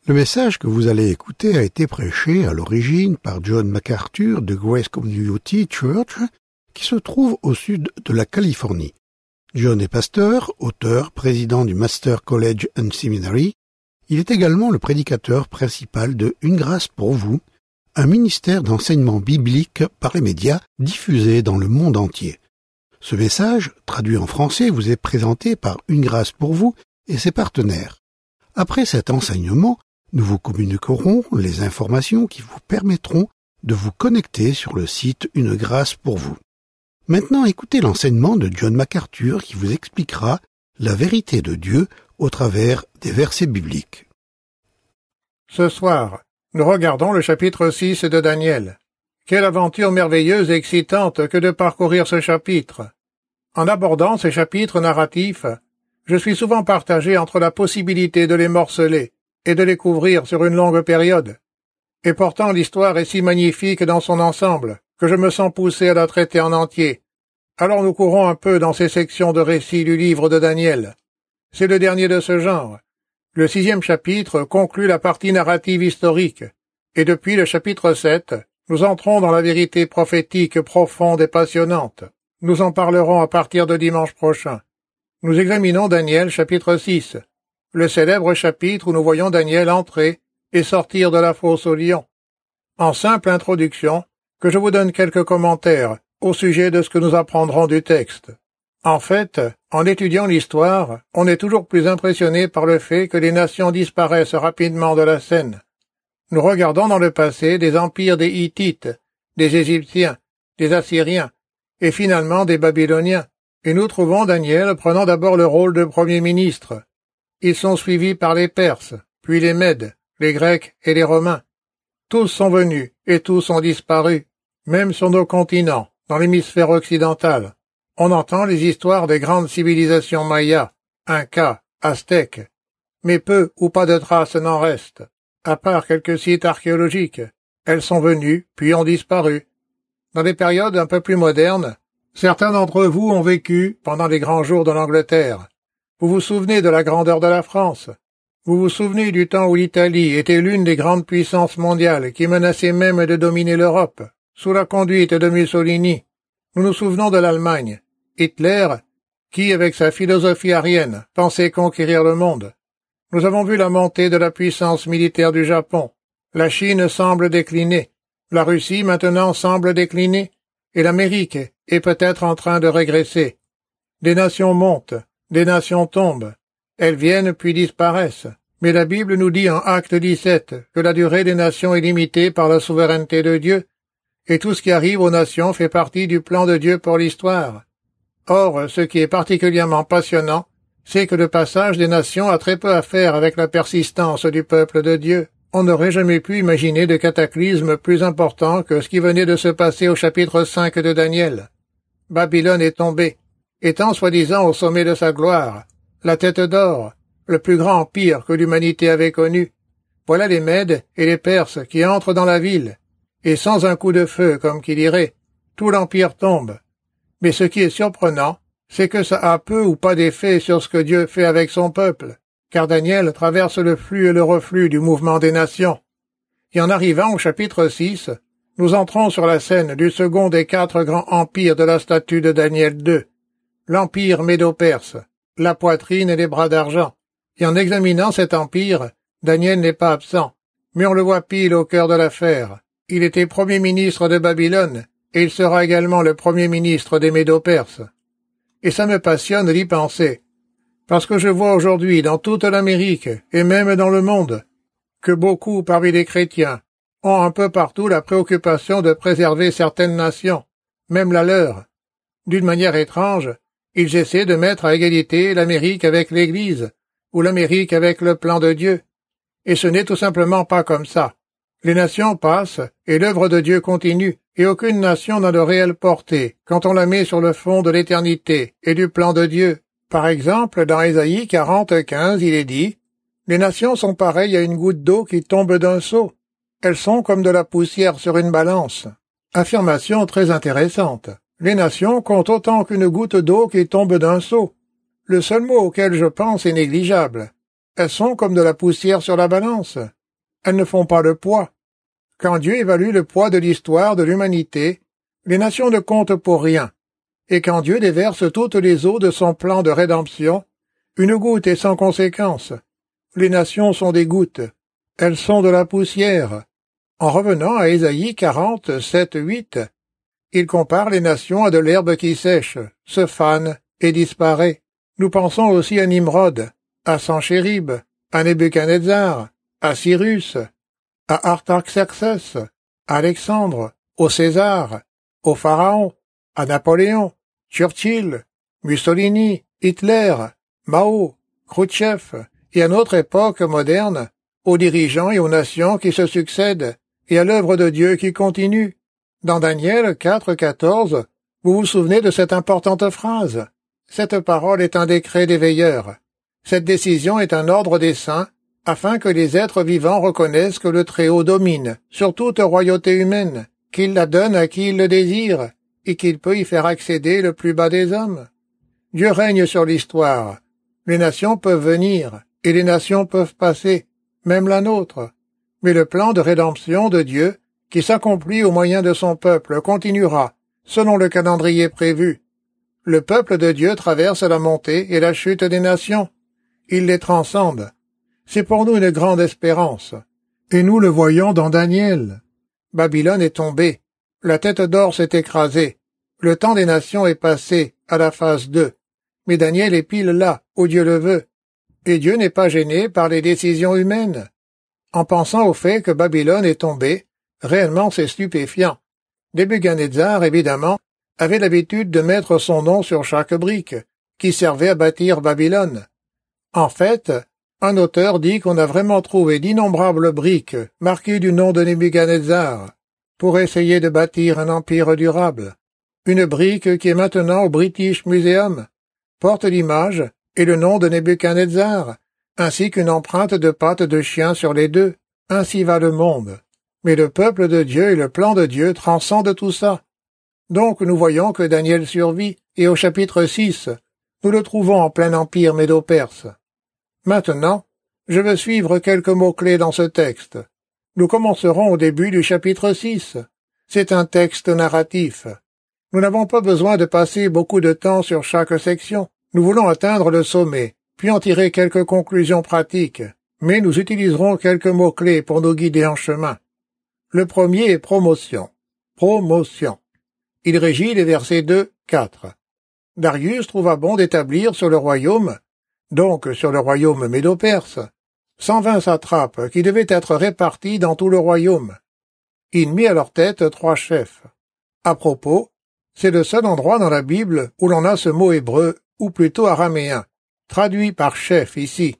Le message que vous allez écouter a été prêché à l'origine par John MacArthur de Grace Community Church, qui se trouve au sud de la Californie. John est pasteur, auteur, président du Master College and Seminary. Il est également le prédicateur principal de Une grâce pour vous, un ministère d'enseignement biblique par les médias diffusé dans le monde entier. Ce message, traduit en français, vous est présenté par Une grâce pour vous et ses partenaires. Après cet enseignement, nous vous communiquerons les informations qui vous permettront de vous connecter sur le site Une grâce pour vous. Maintenant, écoutez l'enseignement de John MacArthur qui vous expliquera la vérité de Dieu au travers des versets bibliques. Ce soir, nous regardons le chapitre 6 de Daniel. Quelle aventure merveilleuse et excitante que de parcourir ce chapitre. En abordant ces chapitres narratifs, je suis souvent partagé entre la possibilité de les morceler et de les couvrir sur une longue période. Et pourtant l'histoire est si magnifique dans son ensemble que je me sens poussé à la traiter en entier. Alors nous courons un peu dans ces sections de récits du livre de Daniel. C'est le dernier de ce genre. Le 6e chapitre conclut la partie narrative historique, et depuis le chapitre 7, nous entrons dans la vérité prophétique profonde et passionnante. Nous en parlerons à partir de dimanche prochain. Nous examinons Daniel chapitre 6, le célèbre chapitre où nous voyons Daniel entrer et sortir de la fosse aux lions. En simple introduction, que je vous donne quelques commentaires au sujet de ce que nous apprendrons du texte. En fait, en étudiant l'histoire, on est toujours plus impressionné par le fait que les nations disparaissent rapidement de la scène. Nous regardons dans le passé des empires des Hittites, des Égyptiens, des Assyriens, et finalement des Babyloniens, et nous trouvons Daniel prenant d'abord le rôle de premier ministre. Ils sont suivis par les Perses, puis les Mèdes, les Grecs et les Romains. Tous sont venus, et tous ont disparu, même sur nos continents, dans l'hémisphère occidental. On entend les histoires des grandes civilisations mayas, incas, aztèques, mais peu ou pas de traces n'en restent. À part quelques sites archéologiques, elles sont venues, puis ont disparu. Dans des périodes un peu plus modernes, certains d'entre vous ont vécu pendant les grands jours de l'Angleterre. Vous vous souvenez de la grandeur de la France. Vous vous souvenez du temps où l'Italie était l'une des grandes puissances mondiales qui menaçait même de dominer l'Europe, sous la conduite de Mussolini. Nous nous souvenons de l'Allemagne. Hitler, qui, avec sa philosophie aryenne, pensait conquérir le monde. Nous avons vu la montée de la puissance militaire du Japon. La Chine semble décliner. La Russie maintenant semble décliner. Et l'Amérique est peut-être en train de régresser. Des nations montent, des nations tombent. Elles viennent puis disparaissent. Mais la Bible nous dit en Acte 17 que la durée des nations est limitée par la souveraineté de Dieu. Et tout ce qui arrive aux nations fait partie du plan de Dieu pour l'histoire. Or, ce qui est particulièrement passionnant, c'est que le passage des nations a très peu à faire avec la persistance du peuple de Dieu. On n'aurait jamais pu imaginer de cataclysme plus important que ce qui venait de se passer au chapitre 5 de Daniel. Babylone est tombée, étant soi-disant au sommet de sa gloire, la tête d'or, le plus grand empire que l'humanité avait connu. Voilà les Mèdes et les Perses qui entrent dans la ville, et sans un coup de feu, comme qui dirait, tout l'empire tombe. Mais ce qui est surprenant, c'est que ça a peu ou pas d'effet sur ce que Dieu fait avec son peuple, car Daniel traverse le flux et le reflux du mouvement des nations. Et en arrivant au chapitre 6, nous entrons sur la scène du second des 4 grands empires de la statue de Daniel 2, l'empire médo-perse, la poitrine et les bras d'argent. Et en examinant cet empire, Daniel n'est pas absent, mais on le voit pile au cœur de l'affaire. Il était premier ministre de Babylone, et il sera également le premier ministre des Médo-Perses. Et ça me passionne d'y penser, parce que je vois aujourd'hui dans toute l'Amérique, et même dans le monde, que beaucoup parmi les chrétiens ont un peu partout la préoccupation de préserver certaines nations, même la leur. D'une manière étrange, ils essaient de mettre à égalité l'Amérique avec l'Église, ou l'Amérique avec le plan de Dieu. Et ce n'est tout simplement pas comme ça. Les nations passent, et l'œuvre de Dieu continue, et aucune nation n'a de réelle portée quand on la met sur le fond de l'éternité et du plan de Dieu. Par exemple, dans Ésaïe 40:15, il est dit « Les nations sont pareilles à une goutte d'eau qui tombe d'un seau. Elles sont comme de la poussière sur une balance. » Affirmation très intéressante. Les nations comptent autant qu'une goutte d'eau qui tombe d'un seau. Le seul mot auquel je pense est négligeable. Elles sont comme de la poussière sur la balance. elles ne font pas le poids. Quand Dieu évalue le poids de l'histoire de l'humanité, les nations ne comptent pour rien. Et quand Dieu déverse toutes les eaux de son plan de rédemption, une goutte est sans conséquence. Les nations sont des gouttes. Elles sont de la poussière. En revenant à Ésaïe 40, 7, 8, il compare les nations à de l'herbe qui sèche, se fane et disparaît. Nous pensons aussi à Nimrod, à Sanchérib, à Nebuchadnezzar, à Cyrus, à Artaxerxès, à Alexandre, au César, au Pharaon, à Napoléon, Churchill, Mussolini, Hitler, Mao, Khrouchtchev, et à notre époque moderne, aux dirigeants et aux nations qui se succèdent, et à l'œuvre de Dieu qui continue. Dans Daniel 4,14, vous vous souvenez de cette importante phrase. Cette parole est un décret des veilleurs. Cette décision est un ordre des saints, afin que les êtres vivants reconnaissent que le Très-Haut domine sur toute royauté humaine, qu'il la donne à qui il le désire, et qu'il peut y faire accéder le plus bas des hommes. Dieu règne sur l'histoire. Les nations peuvent venir, et les nations peuvent passer, même la nôtre. Mais le plan de rédemption de Dieu, qui s'accomplit au moyen de son peuple, continuera, selon le calendrier prévu. Le peuple de Dieu traverse la montée et la chute des nations. Il les transcende. C'est pour nous une grande espérance. Et nous le voyons dans Daniel. Babylone est tombée. La tête d'or s'est écrasée. Le temps des nations est passé, à la phase 2. Mais Daniel est pile là, où Dieu le veut. Et Dieu n'est pas gêné par les décisions humaines. En pensant au fait que Babylone est tombée, réellement c'est stupéfiant. Nebuchadnezzar, évidemment, avait l'habitude de mettre son nom sur chaque brique, qui servait à bâtir Babylone. En fait, un auteur dit qu'on a vraiment trouvé d'innombrables briques marquées du nom de Nebuchadnezzar, pour essayer de bâtir un empire durable. Une brique qui est maintenant au British Museum porte l'image et le nom de Nebuchadnezzar, ainsi qu'une empreinte de pattes de chien sur les deux. Ainsi va le monde. Mais le peuple de Dieu et le plan de Dieu transcendent tout ça. Donc nous voyons que Daniel survit, et au chapitre 6, nous le trouvons en plein empire médo-perse. Maintenant, je veux suivre quelques mots-clés dans ce texte. Nous commencerons au début du chapitre 6. C'est un texte narratif. Nous n'avons pas besoin de passer beaucoup de temps sur chaque section. Nous voulons atteindre le sommet, puis en tirer quelques conclusions pratiques, mais nous utiliserons quelques mots-clés pour nous guider en chemin. Le premier est promotion. Promotion. Il régit les versets 2, 4. Darius trouva bon d'établir sur le royaume, donc sur le royaume médo-perse, 120 satrapes qui devaient être répartis dans tout le royaume. Il mit à leur tête 3 chefs. À propos, c'est le seul endroit dans la Bible où l'on a ce mot hébreu, ou plutôt araméen, traduit par chef ici.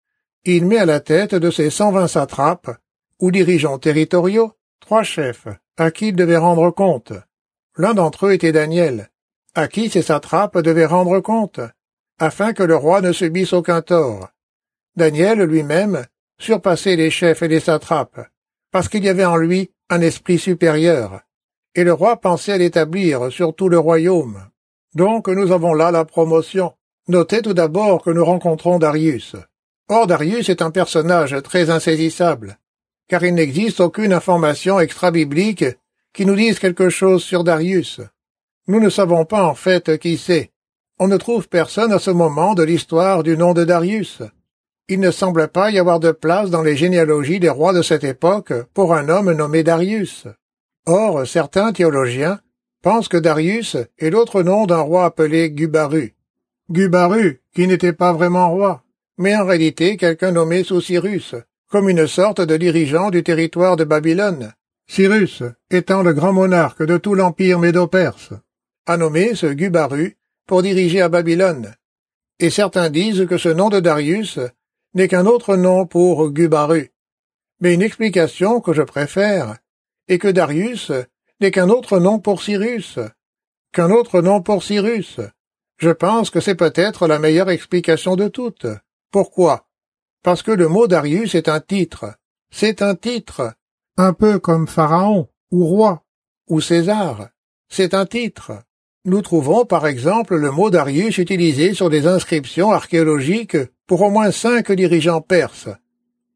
Il met à la tête de ces 120 satrapes, ou dirigeants territoriaux, 3 chefs, à qui il devait rendre compte. L'un d'entre eux était Daniel, à qui ces satrapes devaient rendre compte, afin que le roi ne subisse aucun tort. Daniel lui-même surpassait les chefs et les satrapes, parce qu'il y avait en lui un esprit supérieur, et le roi pensait à l'établir sur tout le royaume. Donc nous avons là la promotion. Notez tout d'abord que nous rencontrons Darius. Or Darius est un personnage très insaisissable, car il n'existe aucune information extra-biblique qui nous dise quelque chose sur Darius. Nous ne savons pas en fait qui c'est. On ne trouve personne à ce moment de l'histoire du nom de Darius. Il ne semble pas y avoir de place dans les généalogies des rois de cette époque pour un homme nommé Darius. Or, certains théologiens pensent que Darius est l'autre nom d'un roi appelé Gubaru. Gubaru, qui n'était pas vraiment roi, mais en réalité quelqu'un nommé sous Cyrus, comme une sorte de dirigeant du territoire de Babylone. Cyrus étant le grand monarque de tout l'empire médo-perse, a nommé ce Gubaru pour diriger à Babylone. Et certains disent que ce nom de Darius n'est qu'un autre nom pour Gubaru. Mais une explication que je préfère est que Darius n'est qu'un autre nom pour Cyrus. Qu'un autre nom pour Cyrus. Je pense que c'est peut-être la meilleure explication de toutes. Pourquoi? Parce que le mot Darius est un titre. C'est un titre. Un peu comme Pharaon, ou roi, ou César. C'est un titre. Nous trouvons par exemple le mot Darius utilisé sur des inscriptions archéologiques pour au moins 5 dirigeants perses.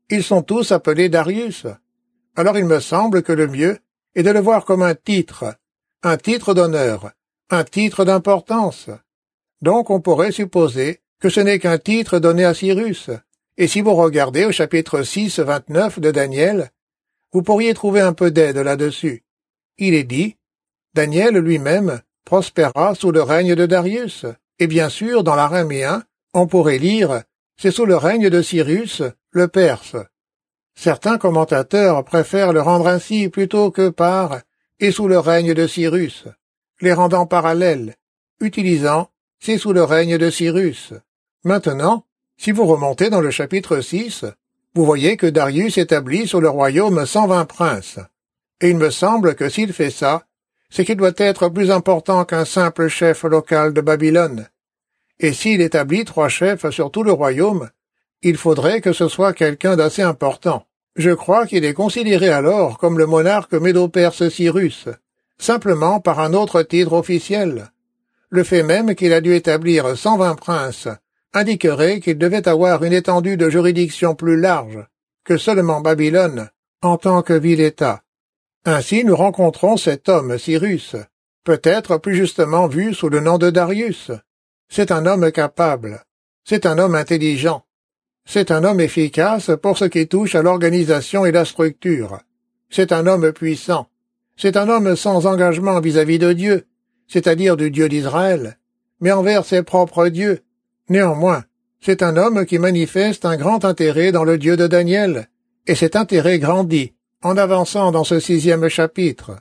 Ils sont tous appelés Darius. Alors il me semble que le mieux est de le voir comme un titre d'honneur, un titre d'importance. Donc on pourrait supposer que ce n'est qu'un titre donné à Cyrus. Et si vous regardez au chapitre 6, 29 de Daniel, vous pourriez trouver un peu d'aide là-dessus. Il est dit, Daniel lui-même prospéra sous le règne de Darius. Et bien sûr, dans l'araméen, on pourrait lire, c'est sous le règne de Cyrus, le Perse. Certains commentateurs préfèrent le rendre ainsi plutôt que par et sous le règne de Cyrus, les rendant parallèles, utilisant c'est sous le règne de Cyrus. Maintenant, si vous remontez dans le chapitre 6, vous voyez que Darius établit sur le royaume 120 princes. Et il me semble que s'il fait ça, c'est qu'il doit être plus important qu'un simple chef local de Babylone. Et s'il établit 3 chefs sur tout le royaume, il faudrait que ce soit quelqu'un d'assez important. Je crois qu'il est considéré alors comme le monarque médo-perse Cyrus, simplement par un autre titre officiel. Le fait même qu'il a dû établir 120 princes indiquerait qu'il devait avoir une étendue de juridiction plus large que seulement Babylone en tant que ville-État. Ainsi nous rencontrons cet homme, Cyrus, peut-être plus justement vu sous le nom de Darius. C'est un homme capable, c'est un homme intelligent, c'est un homme efficace pour ce qui touche à l'organisation et la structure, c'est un homme puissant, c'est un homme sans engagement vis-à-vis de Dieu, c'est-à-dire du Dieu d'Israël, mais envers ses propres dieux. Néanmoins, c'est un homme qui manifeste un grand intérêt dans le Dieu de Daniel, et cet intérêt grandit en avançant dans ce 6e chapitre.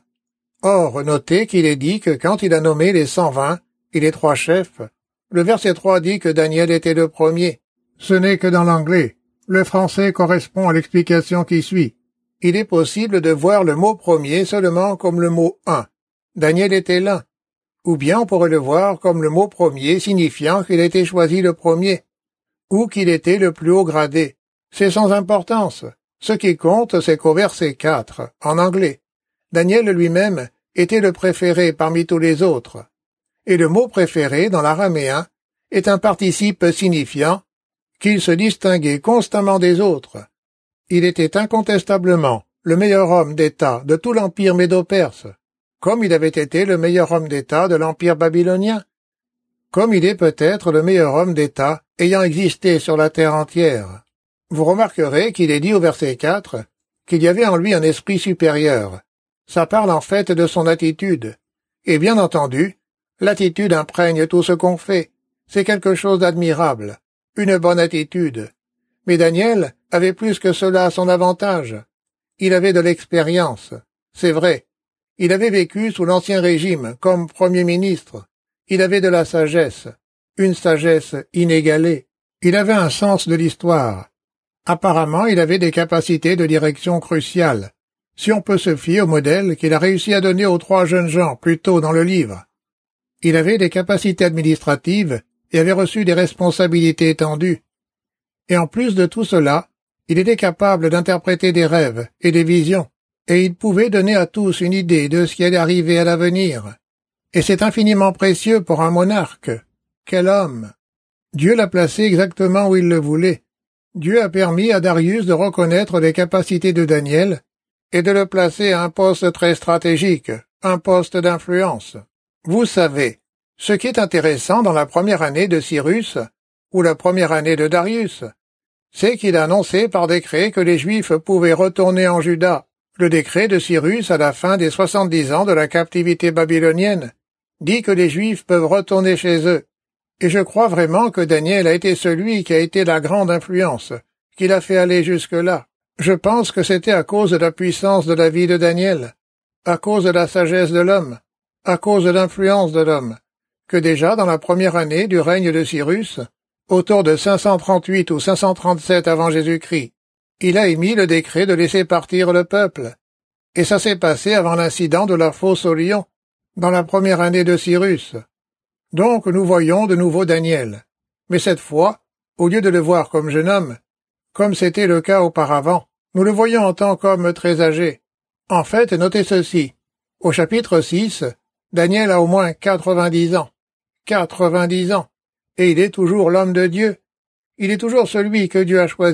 Or, notez qu'il est dit que quand il a nommé les 120 et les 3 chefs, le verset 3 dit que Daniel était le premier. Ce n'est que dans l'anglais. Le français correspond à l'explication qui suit. Il est possible de voir le mot premier seulement comme le mot un. Daniel était l'un. Ou bien on pourrait le voir comme le mot premier signifiant qu'il a été choisi le premier, ou qu'il était le plus haut gradé. C'est sans importance. Ce qui compte, c'est qu'au verset 4, en anglais, Daniel lui-même était le préféré parmi tous les autres. Et le mot préféré dans l'araméen est un participe signifiant qu'il se distinguait constamment des autres. Il était incontestablement le meilleur homme d'État de tout l'empire médo-perse, comme il avait été le meilleur homme d'État de l'empire babylonien, comme il est peut-être le meilleur homme d'État ayant existé sur la terre entière. Vous remarquerez qu'il est dit au verset 4 qu'il y avait en lui un esprit supérieur. Ça parle en fait de son attitude. Et bien entendu, l'attitude imprègne tout ce qu'on fait. C'est quelque chose d'admirable, une bonne attitude. Mais Daniel avait plus que cela à son avantage. Il avait de l'expérience, c'est vrai. Il avait vécu sous l'Ancien Régime comme Premier ministre. Il avait de la sagesse, une sagesse inégalée. Il avait un sens de l'histoire. Apparemment, il avait des capacités de direction cruciales, si on peut se fier au modèle qu'il a réussi à donner aux 3 jeunes gens plus tôt dans le livre. Il avait des capacités administratives et avait reçu des responsabilités étendues. Et en plus de tout cela, il était capable d'interpréter des rêves et des visions, et il pouvait donner à tous une idée de ce qui allait arriver à l'avenir. Et c'est infiniment précieux pour un monarque. Quel homme! Dieu l'a placé exactement où il le voulait. Dieu a permis à Darius de reconnaître les capacités de Daniel et de le placer à un poste très stratégique, un poste d'influence. Vous savez, ce qui est intéressant dans la première année de Cyrus, ou la première année de Darius, c'est qu'il a annoncé par décret que les Juifs pouvaient retourner en Juda. Le décret de Cyrus à la fin des 70 ans de la captivité babylonienne dit que les Juifs peuvent retourner chez eux. Et je crois vraiment que Daniel a été celui qui a été la grande influence, qui l'a fait aller jusque-là. Je pense que c'était à cause de la puissance de la vie de Daniel, à cause de la sagesse de l'homme, à cause de l'influence de l'homme, que déjà dans la première année du règne de Cyrus, autour de 538 ou 537 avant Jésus-Christ, il a émis le décret de laisser partir le peuple. Et ça s'est passé avant l'incident de la fosse au lion, dans la première année de Cyrus. Donc nous voyons de nouveau Daniel. Mais cette fois, au lieu de le voir comme jeune homme, comme c'était le cas auparavant, nous le voyons en tant qu'homme très âgé. En fait, notez ceci. Au chapitre 6, Daniel a au moins 90 ans. 90 ans. Et il est toujours l'homme de Dieu. Il est toujours celui que Dieu a choisi.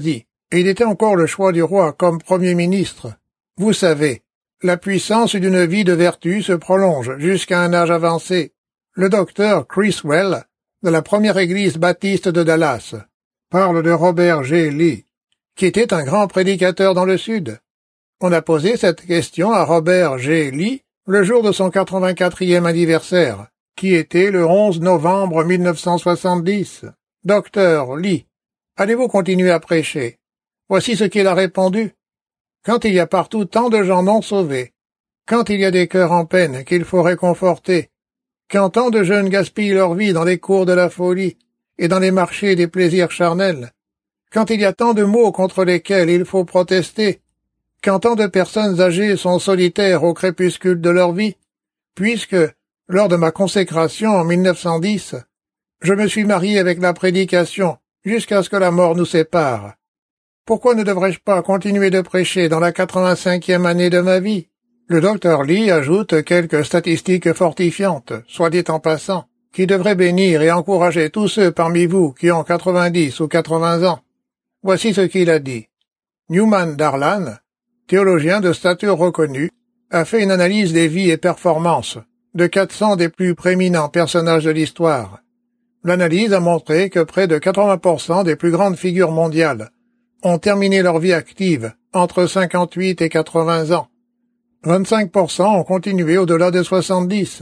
et il était encore le choix du roi comme premier ministre. Vous savez, la puissance d'une vie de vertu se prolonge jusqu'à un âge avancé. Le docteur Criswell, de la première église baptiste de Dallas, parle de Robert G. Lee, qui était un grand prédicateur dans le Sud. On a posé cette question à Robert G. Lee le jour de son 84e anniversaire, qui était le 11 novembre 1970. « Docteur Lee, allez-vous continuer à prêcher ?» Voici ce qu'il a répondu. « Quand il y a partout tant de gens non sauvés, quand il y a des cœurs en peine qu'il faut réconforter, quand tant de jeunes gaspillent leur vie dans les cours de la folie et dans les marchés des plaisirs charnels, quand il y a tant de maux contre lesquels il faut protester, quand tant de personnes âgées sont solitaires au crépuscule de leur vie, puisque, lors de ma consécration en 1910, je me suis marié avec la prédication jusqu'à ce que la mort nous sépare. Pourquoi ne devrais-je pas continuer de prêcher dans la 85e année de ma vie? » Le docteur Lee ajoute quelques statistiques fortifiantes, soit dit en passant, qui devraient bénir et encourager tous ceux parmi vous qui ont 90 ou 80 ans. Voici ce qu'il a dit. Newman Darlan, théologien de stature reconnue, a fait une analyse des vies et performances de 400 des plus prééminents personnages de l'histoire. L'analyse a montré que près de 80% des plus grandes figures mondiales ont terminé leur vie active entre 58 et 80 ans. 25% ont continué au-delà de 70,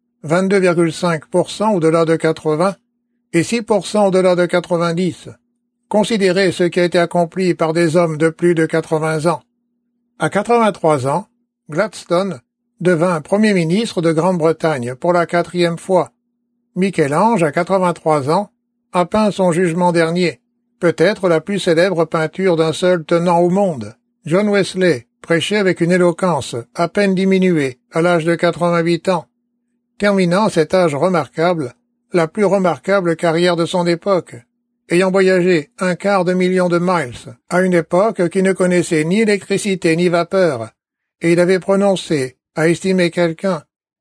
22,5% au-delà de 80 et 6% au-delà de 90. Considérez ce qui a été accompli par des hommes de plus de 80 ans. À 83 ans, Gladstone devint Premier ministre de Grande-Bretagne pour la 4e fois. Michel-Ange, à 83 ans, a peint son Jugement dernier, peut-être la plus célèbre peinture d'un seul tenant au monde. John Wesley prêchait avec une éloquence à peine diminuée à l'âge de 88 ans, terminant à cet âge remarquable la plus remarquable carrière de son époque, ayant voyagé 1/4 de million de miles à une époque qui ne connaissait ni électricité ni vapeur, et il avait prononcé, à estimer quelques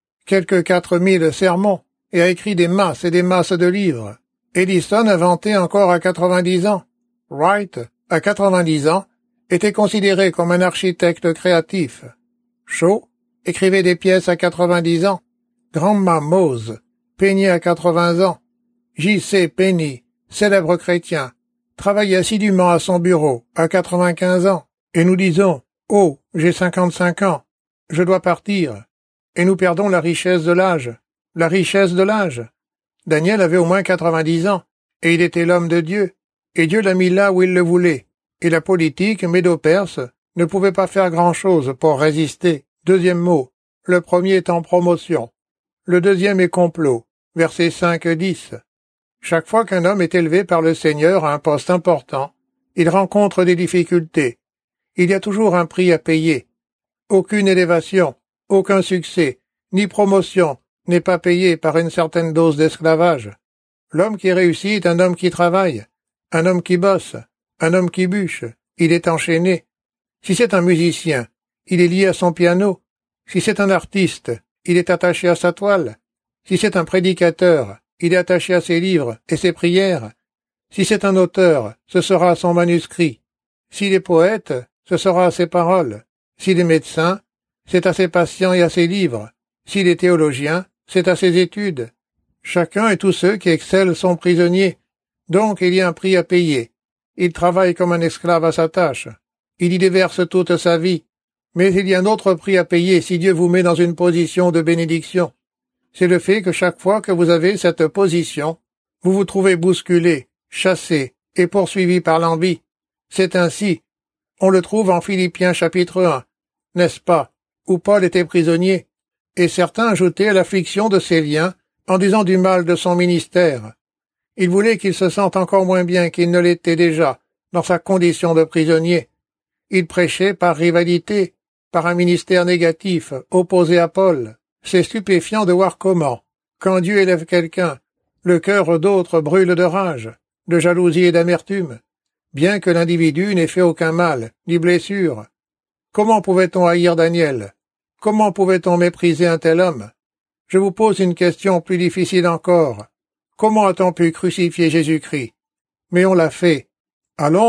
4000 sermons, et a écrit des masses et des masses de livres. Edison inventait encore à 90 ans. Wright, à 90 ans, était considéré comme un architecte créatif. Shaw écrivait des pièces à 90 ans. Grandma Mose peignait à 80 ans. J.C. Penney, célèbre chrétien, travaillait assidûment à son bureau à 95 ans. Et nous disons « Oh, j'ai 55 ans, je dois partir ». Et nous perdons la richesse de l'âge. La richesse de l'âge. Daniel avait au moins 90 ans, et il était l'homme de Dieu, et Dieu l'a mis là où il le voulait. Et la politique médo-perse ne pouvait pas faire grand-chose pour résister. Deuxième mot, le premier est en promotion. Le deuxième est complot. Versets 5 et 10. Chaque fois qu'un homme est élevé par le Seigneur à un poste important, il rencontre des difficultés. Il y a toujours un prix à payer. Aucune élévation, aucun succès, ni promotion n'est pas payé par une certaine dose d'esclavage. L'homme qui réussit est un homme qui travaille, un homme qui bosse, un homme qui bûche, il est enchaîné. Si c'est un musicien, il est lié à son piano. Si c'est un artiste, il est attaché à sa toile. Si c'est un prédicateur, il est attaché à ses livres et ses prières. Si c'est un auteur, ce sera à son manuscrit. S'il est poète, ce sera à ses paroles. S'il est médecin, c'est à ses patients et à ses livres. S'il est théologien, c'est à ses études. Chacun et tous ceux qui excellent sont prisonniers. Donc il y a un prix à payer. Il travaille comme un esclave à sa tâche. Il y déverse toute sa vie. Mais il y a un autre prix à payer si Dieu vous met dans une position de bénédiction. C'est le fait que chaque fois que vous avez cette position, vous vous trouvez bousculé, chassé et poursuivi par l'envie. C'est ainsi. On le trouve en Philippiens chapitre 1, n'est-ce pas, où Paul était prisonnier, et certains ajoutaient à l'affliction de ses liens en disant du mal de son ministère. Il voulait qu'il se sente encore moins bien qu'il ne l'était déjà dans sa condition de prisonnier. Il prêchait par rivalité, par un ministère négatif, opposé à Paul. C'est stupéfiant de voir comment, quand Dieu élève quelqu'un, le cœur d'autres brûle de rage, de jalousie et d'amertume, bien que l'individu n'ait fait aucun mal, ni blessure. Comment pouvait-on haïr Daniel? Comment pouvait-on mépriser un tel homme? Je vous pose une question plus difficile encore. Comment a-t-on pu crucifier Jésus-Christ? Mais on l'a fait. À Londres,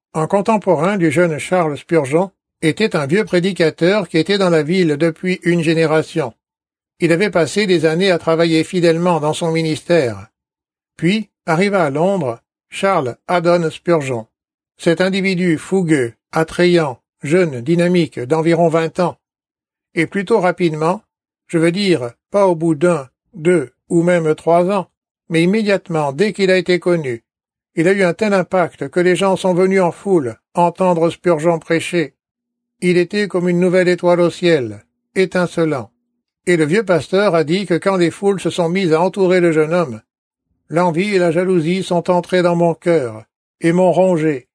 Un contemporain du jeune Charles Spurgeon était un vieux prédicateur qui était dans la ville depuis une génération. Il avait passé des années à travailler fidèlement dans son ministère. Puis arriva à Londres Charles Haddon Spurgeon. Cet individu fougueux, attrayant, jeune, dynamique, d'environ 20 ans. Et plutôt rapidement, je veux dire, pas au bout d'1, 2 ou même 3 ans, mais immédiatement, dès qu'il a été connu, il a eu un tel impact que les gens sont venus en foule entendre Spurgeon prêcher. Il était comme une nouvelle étoile au ciel, étincelant. Et le vieux pasteur a dit que quand les foules se sont mises à entourer le jeune homme, l'envie et la jalousie sont entrées dans mon cœur, et m'ont rongé.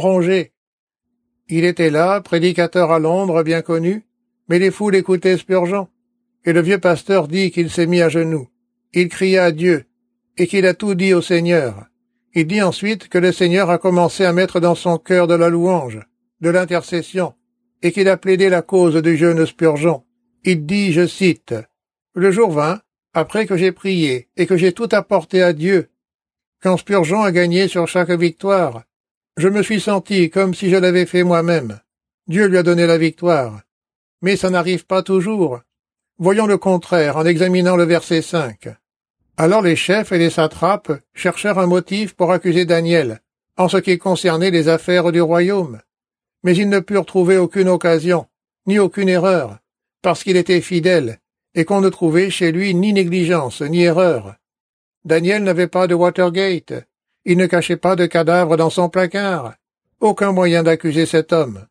Il était là, prédicateur à Londres, bien connu, mais les foules écoutaient Spurgeon, et le vieux pasteur dit qu'il s'est mis à genoux. Il cria à Dieu, et qu'il a tout dit au Seigneur. Il dit ensuite que le Seigneur a commencé à mettre dans son cœur de la louange, de l'intercession, et qu'il a plaidé la cause du jeune Spurgeon. Il dit, je cite, « Le jour vint, après que j'ai prié et que j'ai tout apporté à Dieu, quand Spurgeon a gagné sur chaque victoire, je me suis senti comme si je l'avais fait moi-même. Dieu lui a donné la victoire. Mais ça n'arrive pas toujours. Voyons le contraire en examinant le verset 5. Alors les chefs et les satrapes cherchèrent un motif pour accuser Daniel, en ce qui concernait les affaires du royaume. Mais ils ne purent trouver aucune occasion, ni aucune erreur, parce qu'il était fidèle, et qu'on ne trouvait chez lui ni négligence, ni erreur. Daniel n'avait pas de Watergate, il ne cachait pas de cadavre dans son placard, aucun moyen d'accuser cet homme.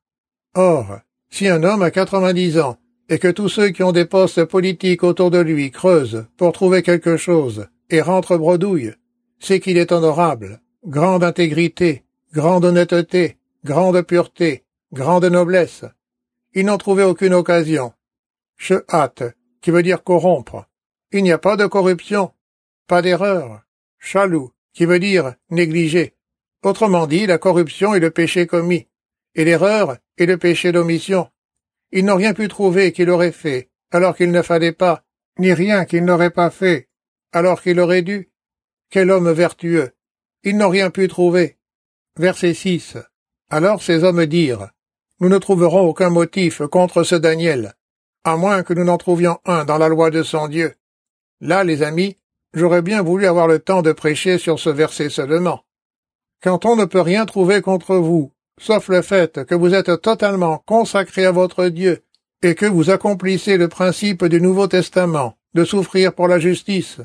Or, si un homme a 90 ans, et que tous ceux qui ont des postes politiques autour de lui creusent pour trouver quelque chose et rentrent bredouille, c'est qu'il est honorable, grande intégrité, grande honnêteté, grande pureté, grande noblesse. Ils n'ont trouvé aucune occasion. Shehat, qui veut dire corrompre. Il n'y a pas de corruption, pas d'erreur. Chalou, qui veut dire négliger. Autrement dit, la corruption est le péché commis, et l'erreur est le péché d'omission. Ils n'ont rien pu trouver qu'il aurait fait, alors qu'il ne fallait pas, ni rien qu'il n'aurait pas fait, alors qu'il aurait dû. Quel homme vertueux! Ils n'ont rien pu trouver. Verset 6. Alors ces hommes dirent, « Nous ne trouverons aucun motif contre ce Daniel, à moins que nous n'en trouvions un dans la loi de son Dieu. » Là, les amis, j'aurais bien voulu avoir le temps de prêcher sur ce verset seulement. Quand on ne peut rien trouver contre vous, sauf le fait que vous êtes totalement consacrés à votre Dieu et que vous accomplissez le principe du Nouveau Testament, de souffrir pour la justice.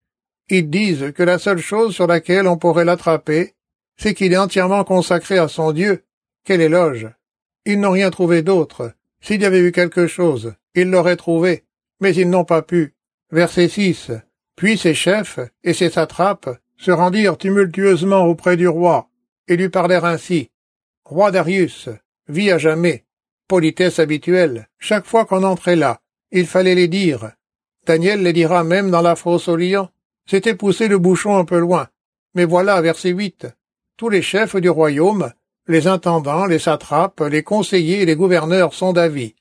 Ils disent que la seule chose sur laquelle on pourrait l'attraper, c'est qu'il est entièrement consacré à son Dieu. Quel éloge! Ils n'ont rien trouvé d'autre. S'il y avait eu quelque chose, ils l'auraient trouvé, mais ils n'ont pas pu. Verset 6. Puis ses chefs et ses satrapes se rendirent tumultueusement auprès du roi et lui parlèrent ainsi. Roi Darius, vis à jamais. Politesse habituelle, chaque fois qu'on entrait là, il fallait les dire. Daniel les dira même dans la fosse aux lions. C'était pousser le bouchon un peu loin. Mais voilà, verset 8. Tous les chefs du royaume, les intendants, les satrapes, les conseillers et les gouverneurs sont d'avis.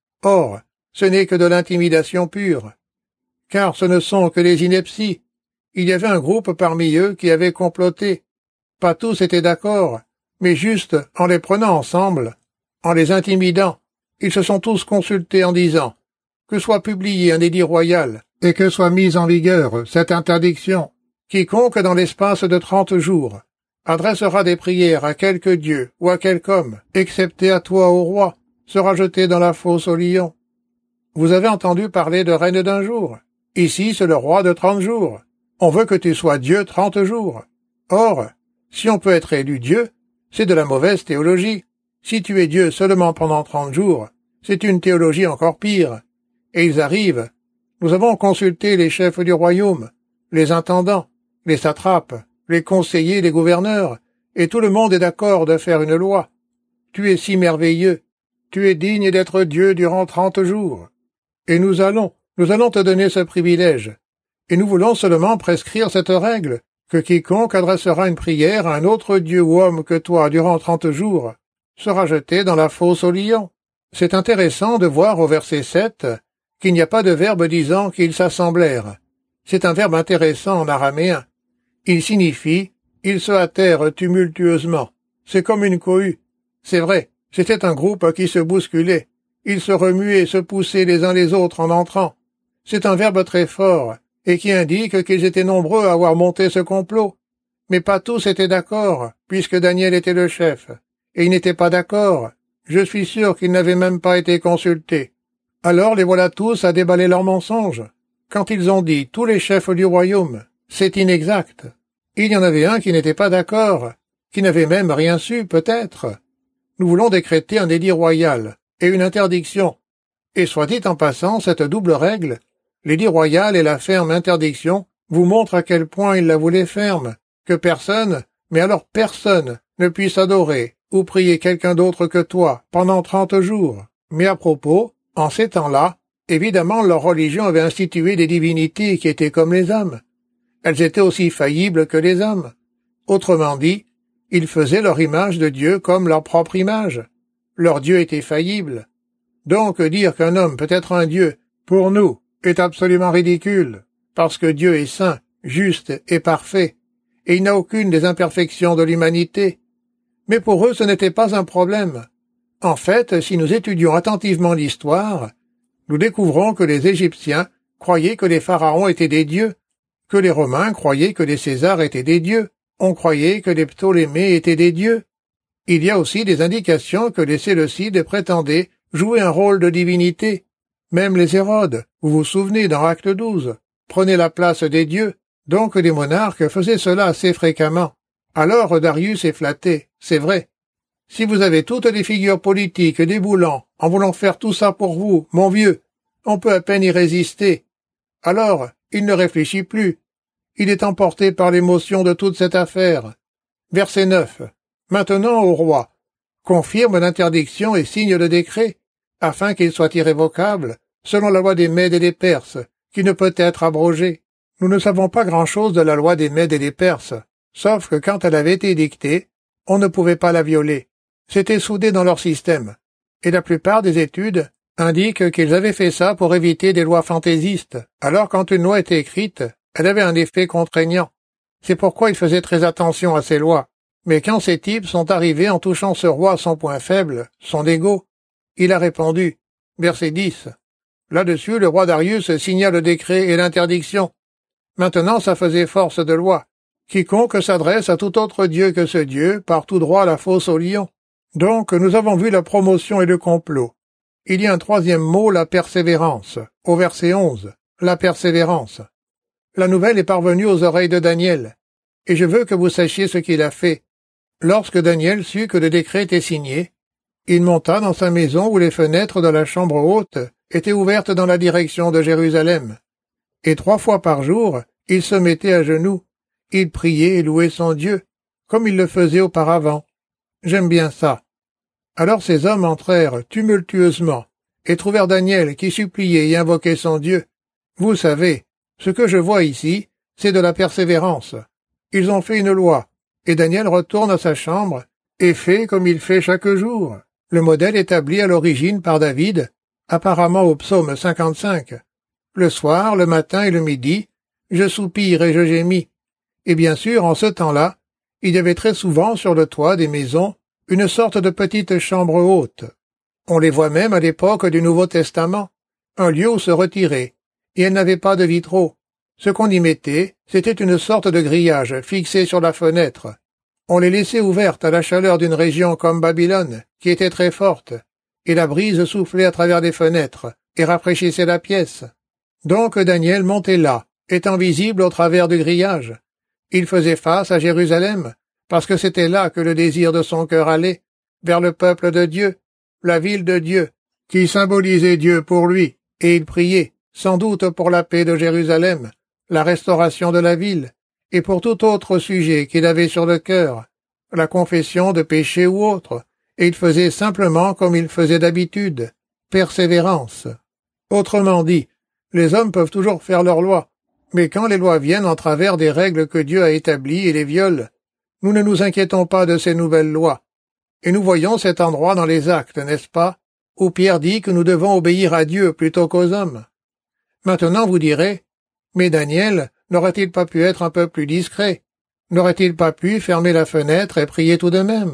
Or, ce n'est que de l'intimidation pure. Car ce ne sont que les inepties. Il y avait un groupe parmi eux qui avait comploté. Pas tous étaient d'accord, mais juste en les prenant ensemble, en les intimidant, ils se sont tous consultés en disant que soit publié un édit royal et que soit mise en vigueur cette interdiction. Quiconque dans l'espace de 30 jours adressera des prières à quelque dieu ou à quelque homme, excepté à toi, ô roi, sera jeté dans la fosse aux lions. Vous avez entendu parler de reine d'un jour. Ici, c'est le roi de 30 jours. On veut que tu sois Dieu 30 jours. Or, si on peut être élu Dieu, c'est de la mauvaise théologie. Si tu es Dieu seulement pendant 30 jours, c'est une théologie encore pire. Et ils arrivent. Nous avons consulté les chefs du royaume, les intendants, les satrapes, les conseillers, les gouverneurs, et tout le monde est d'accord de faire une loi. Tu es si merveilleux. Tu es digne d'être Dieu durant 30 jours. Et nous allons te donner ce privilège. Et nous voulons seulement prescrire cette règle, que quiconque adressera une prière à un autre Dieu ou homme que toi durant 30 jours sera jeté dans la fosse aux lions. C'est intéressant de voir au verset 7 qu'il n'y a pas de verbe disant qu'ils s'assemblèrent. C'est un verbe intéressant en araméen. Il signifie « ils se hâtèrent tumultueusement », C'est comme une cohue. C'est vrai, c'était un groupe qui se bousculait. Ils se remuaient et se poussaient les uns les autres en entrant. C'est un verbe très fort, et qui indique qu'ils étaient nombreux à avoir monté ce complot. Mais pas tous étaient d'accord, puisque Daniel était le chef. Et il n'était pas d'accord. Je suis sûr qu'il n'avait même pas été consulté. Alors les voilà tous à déballer leurs mensonges. Quand ils ont dit tous les chefs du royaume, c'est inexact. Il y en avait un qui n'était pas d'accord, qui n'avait même rien su, peut-être. Nous voulons décréter un édit royal et une interdiction. Et soit dit en passant, cette double règle, l'édit royal et la ferme interdiction, vous montrent à quel point il la voulait ferme, que personne, mais alors personne, ne puisse adorer ou prier quelqu'un d'autre que toi pendant 30 jours. Mais à propos, en ces temps-là, évidemment leur religion avait institué des divinités qui étaient comme les hommes. Elles étaient aussi faillibles que les hommes. Autrement dit, ils faisaient leur image de Dieu comme leur propre image. Leur Dieu était faillible. Donc dire qu'un homme peut être un Dieu, pour nous, est absolument ridicule, parce que Dieu est saint, juste et parfait, et il n'a aucune des imperfections de l'humanité. Mais pour eux ce n'était pas un problème. En fait, si nous étudions attentivement l'histoire, nous découvrons que les Égyptiens croyaient que les pharaons étaient des dieux, que les Romains croyaient que les Césars étaient des dieux, on croyait que les Ptolémées étaient des dieux. Il y a aussi des indications que les Séleucides prétendaient jouer un rôle de divinité. Même les Hérodes, vous vous souvenez dans Acte 12, prenaient la place des dieux, donc les monarques faisaient cela assez fréquemment. Alors Darius est flatté, c'est vrai. Si vous avez toutes les figures politiques déboulant en voulant faire tout ça pour vous, mon vieux, on peut à peine y résister. Alors, il ne réfléchit plus. Il est emporté par l'émotion de toute cette affaire. Verset 9. Maintenant au roi, confirme l'interdiction et signe le décret, afin qu'il soit irrévocable, selon la loi des Mèdes et des Perses, qui ne peut être abrogée. Nous ne savons pas grand-chose de la loi des Mèdes et des Perses, sauf que quand elle avait été dictée, on ne pouvait pas la violer. C'était soudé dans leur système. Et la plupart des études indiquent qu'ils avaient fait ça pour éviter des lois fantaisistes. Alors quand une loi était écrite, elle avait un effet contraignant. C'est pourquoi ils faisaient très attention à ces lois. Mais quand ces types sont arrivés en touchant ce roi à son point faible, son ego, il a répondu. Verset 10. Là-dessus, le roi Darius signa le décret et l'interdiction. Maintenant, ça faisait force de loi. Quiconque s'adresse à tout autre dieu que ce dieu, part tout droit à la fosse au lion. Donc, nous avons vu la promotion et le complot. Il y a un troisième mot, la persévérance. Au verset 11, la persévérance. La nouvelle est parvenue aux oreilles de Daniel, et je veux que vous sachiez ce qu'il a fait. Lorsque Daniel sut que le décret était signé, il monta dans sa maison où les fenêtres de la chambre haute étaient ouvertes dans la direction de Jérusalem. Et 3 fois par jour, il se mettait à genoux. Il priait et louait son Dieu, comme il le faisait auparavant. J'aime bien ça. Alors ces hommes entrèrent tumultueusement et trouvèrent Daniel qui suppliait et invoquait son Dieu. Vous savez, ce que je vois ici, c'est de la persévérance. Ils ont fait une loi, et Daniel retourne à sa chambre et fait comme il fait chaque jour. Le modèle établi à l'origine par David, apparemment au psaume 55. Le soir, le matin et le midi, je soupire et je gémis. Et bien sûr, en ce temps-là, il y avait très souvent sur le toit des maisons une sorte de petite chambre haute. On les voit même à l'époque du Nouveau Testament, un lieu où se retirer, et elle n'avait pas de vitraux. Ce qu'on y mettait, c'était une sorte de grillage fixé sur la fenêtre. On les laissait ouvertes à la chaleur d'une région comme Babylone, qui était très forte, et la brise soufflait à travers les fenêtres et rafraîchissait la pièce. Donc Daniel montait là, étant visible au travers du grillage. Il faisait face à Jérusalem, parce que c'était là que le désir de son cœur allait, vers le peuple de Dieu, la ville de Dieu, qui symbolisait Dieu pour lui, et il priait, sans doute pour la paix de Jérusalem, la restauration de la ville, et pour tout autre sujet qu'il avait sur le cœur, la confession de péché ou autre, et il faisait simplement comme il faisait d'habitude, persévérance. Autrement dit, les hommes peuvent toujours faire leurs lois, mais quand les lois viennent en travers des règles que Dieu a établies et les violent, nous ne nous inquiétons pas de ces nouvelles lois. Et nous voyons cet endroit dans les Actes, n'est-ce pas, où Pierre dit que nous devons obéir à Dieu plutôt qu'aux hommes. Maintenant vous direz, mais Daniel n'aurait-il pas pu être un peu plus discret? N'aurait-il pas pu fermer la fenêtre et prier tout de même?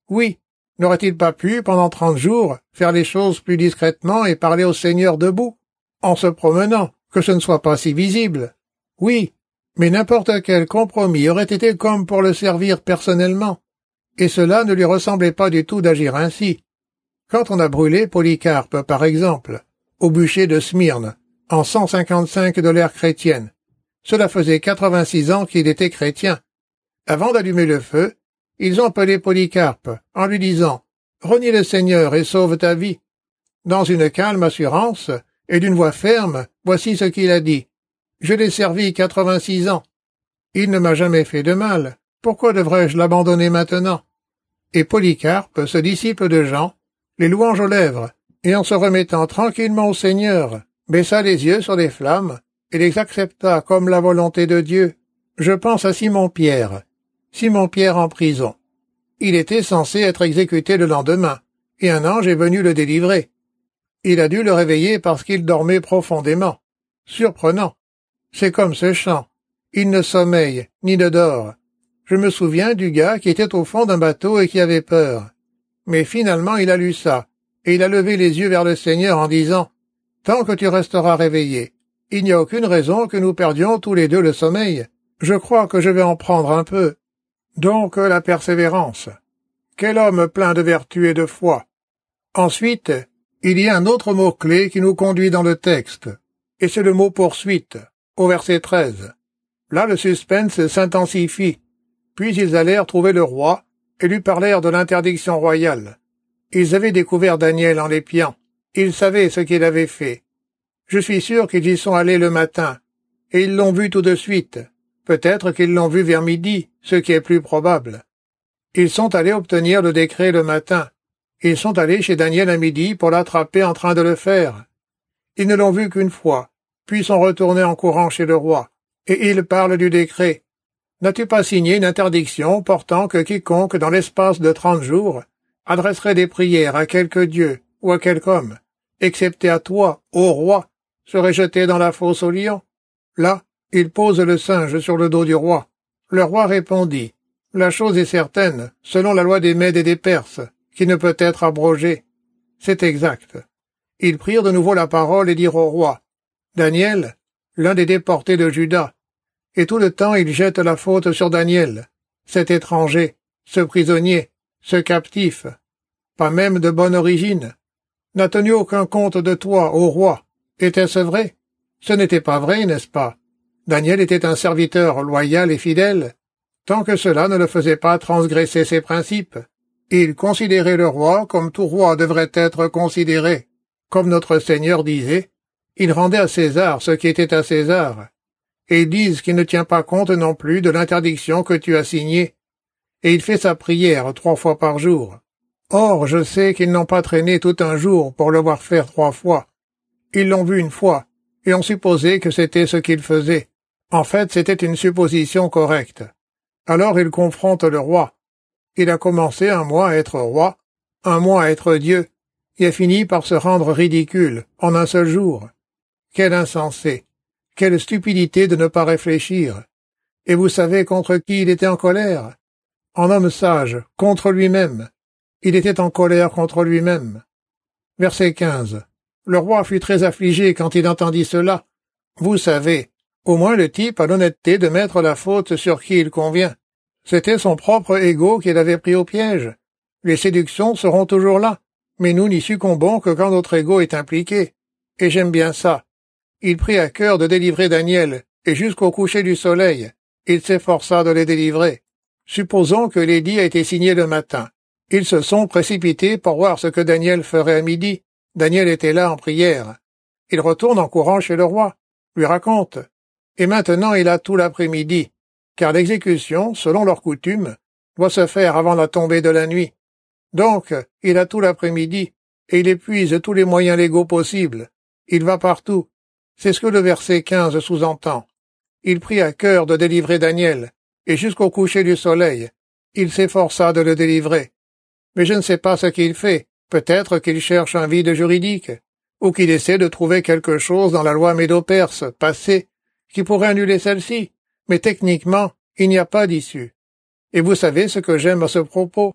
Oui, n'aurait-il pas pu, pendant 30 jours, faire les choses plus discrètement et parler au Seigneur debout, en se promenant, que ce ne soit pas si visible? Oui, mais n'importe quel compromis aurait été comme pour le servir personnellement, et cela ne lui ressemblait pas du tout d'agir ainsi. Quand on a brûlé Polycarpe, par exemple, au bûcher de Smyrne, en 155 de l'ère chrétienne, cela faisait 86 ans qu'il était chrétien. Avant d'allumer le feu, ils ont appelé Polycarpe, en lui disant « Renie le Seigneur et sauve ta vie ». Dans une calme assurance, et d'une voix ferme, voici ce qu'il a dit. « Je l'ai servi 86 ans. Il ne m'a jamais fait de mal. Pourquoi devrais-je l'abandonner maintenant ?» Et Polycarpe, ce disciple de Jean, les louanges aux lèvres, et en se remettant tranquillement au Seigneur, baissa les yeux sur les flammes, et les accepta comme la volonté de Dieu. Je pense à Simon-Pierre. Simon-Pierre en prison. Il était censé être exécuté le lendemain, et un ange est venu le délivrer. Il a dû le réveiller parce qu'il dormait profondément. Surprenant. C'est comme ce chant. Il ne sommeille, ni ne dort. Je me souviens du gars qui était au fond d'un bateau et qui avait peur. Mais finalement il a lu ça, et il a levé les yeux vers le Seigneur en disant « Tant que tu resteras réveillé, il n'y a aucune raison que nous perdions tous les deux le sommeil. Je crois que je vais en prendre un peu. » Donc la persévérance. Quel homme plein de vertu et de foi. Ensuite, il y a un autre mot-clé qui nous conduit dans le texte, et c'est le mot poursuite, au verset 13. Là le suspense s'intensifie. Puis ils allèrent trouver le roi, et lui parlèrent de l'interdiction royale. Ils avaient découvert Daniel en l'épiant. Ils savaient ce qu'il avait fait. Je suis sûr qu'ils y sont allés le matin, et ils l'ont vu tout de suite. Peut-être qu'ils l'ont vu vers midi, ce qui est plus probable. Ils sont allés obtenir le décret le matin. Ils sont allés chez Daniel à midi pour l'attraper en train de le faire. Ils ne l'ont vu qu'une fois, puis sont retournés en courant chez le roi, et ils parlent du décret. N'as-tu pas signé une interdiction portant que quiconque, dans l'espace de 30 jours, adresserait des prières à quelque dieu ou à quelque homme, excepté à toi, ô roi, serait jeté dans la fosse aux lions? Là, il pose le singe sur le dos du roi. Le roi répondit, « La chose est certaine, selon la loi des Mèdes et des Perses, qui ne peut être abrogée. » C'est exact. Ils prirent de nouveau la parole et dirent au roi, « Daniel, l'un des déportés de Juda. » Et tout le temps ils jettent la faute sur Daniel, cet étranger, ce prisonnier, ce captif, pas même de bonne origine. N'a tenu aucun compte de toi, ô roi. Était-ce vrai? Ce n'était pas vrai, n'est-ce pas? Daniel était un serviteur loyal et fidèle, tant que cela ne le faisait pas transgresser ses principes. Il considérait le roi comme tout roi devrait être considéré. Comme notre Seigneur disait, il rendait à César ce qui était à César. Et ils disent qu'il ne tient pas compte non plus de l'interdiction que tu as signée. Et il fait sa prière 3 fois par jour. Or, je sais qu'ils n'ont pas traîné tout un jour pour le voir faire 3 fois. Ils l'ont vu une fois, et ont supposé que c'était ce qu'il faisait. En fait, c'était une supposition correcte. Alors il confronte le roi. Il a commencé un mois à être roi, un mois à être Dieu, et a fini par se rendre ridicule en un seul jour. Quel insensé! Quelle stupidité de ne pas réfléchir! Et vous savez contre qui il était en colère? En homme sage, contre lui-même. Il était en colère contre lui-même. Verset 15. Le roi fut très affligé quand il entendit cela. Vous savez, au moins le type a l'honnêteté de mettre la faute sur qui il convient. C'était son propre ego qu'il avait pris au piège. Les séductions seront toujours là, mais nous n'y succombons que quand notre ego est impliqué. Et j'aime bien ça. Il prit à cœur de délivrer Daniel, et jusqu'au coucher du soleil, il s'efforça de les délivrer. Supposons que l'édit a été signé le matin. Ils se sont précipités pour voir ce que Daniel ferait à midi. Daniel était là en prière. Il retourne en courant chez le roi, lui raconte. Et maintenant il a tout l'après-midi, car l'exécution, selon leur coutume, doit se faire avant la tombée de la nuit. Donc, il a tout l'après-midi, et il épuise tous les moyens légaux possibles. Il va partout. C'est ce que le verset 15 sous-entend. Il prit à cœur de délivrer Daniel, et jusqu'au coucher du soleil, il s'efforça de le délivrer. Mais je ne sais pas ce qu'il fait. Peut-être qu'il cherche un vide juridique, ou qu'il essaie de trouver quelque chose dans la loi médo-perse passée qui pourrait annuler celle-ci. Mais techniquement, il n'y a pas d'issue. Et vous savez ce que j'aime à ce propos?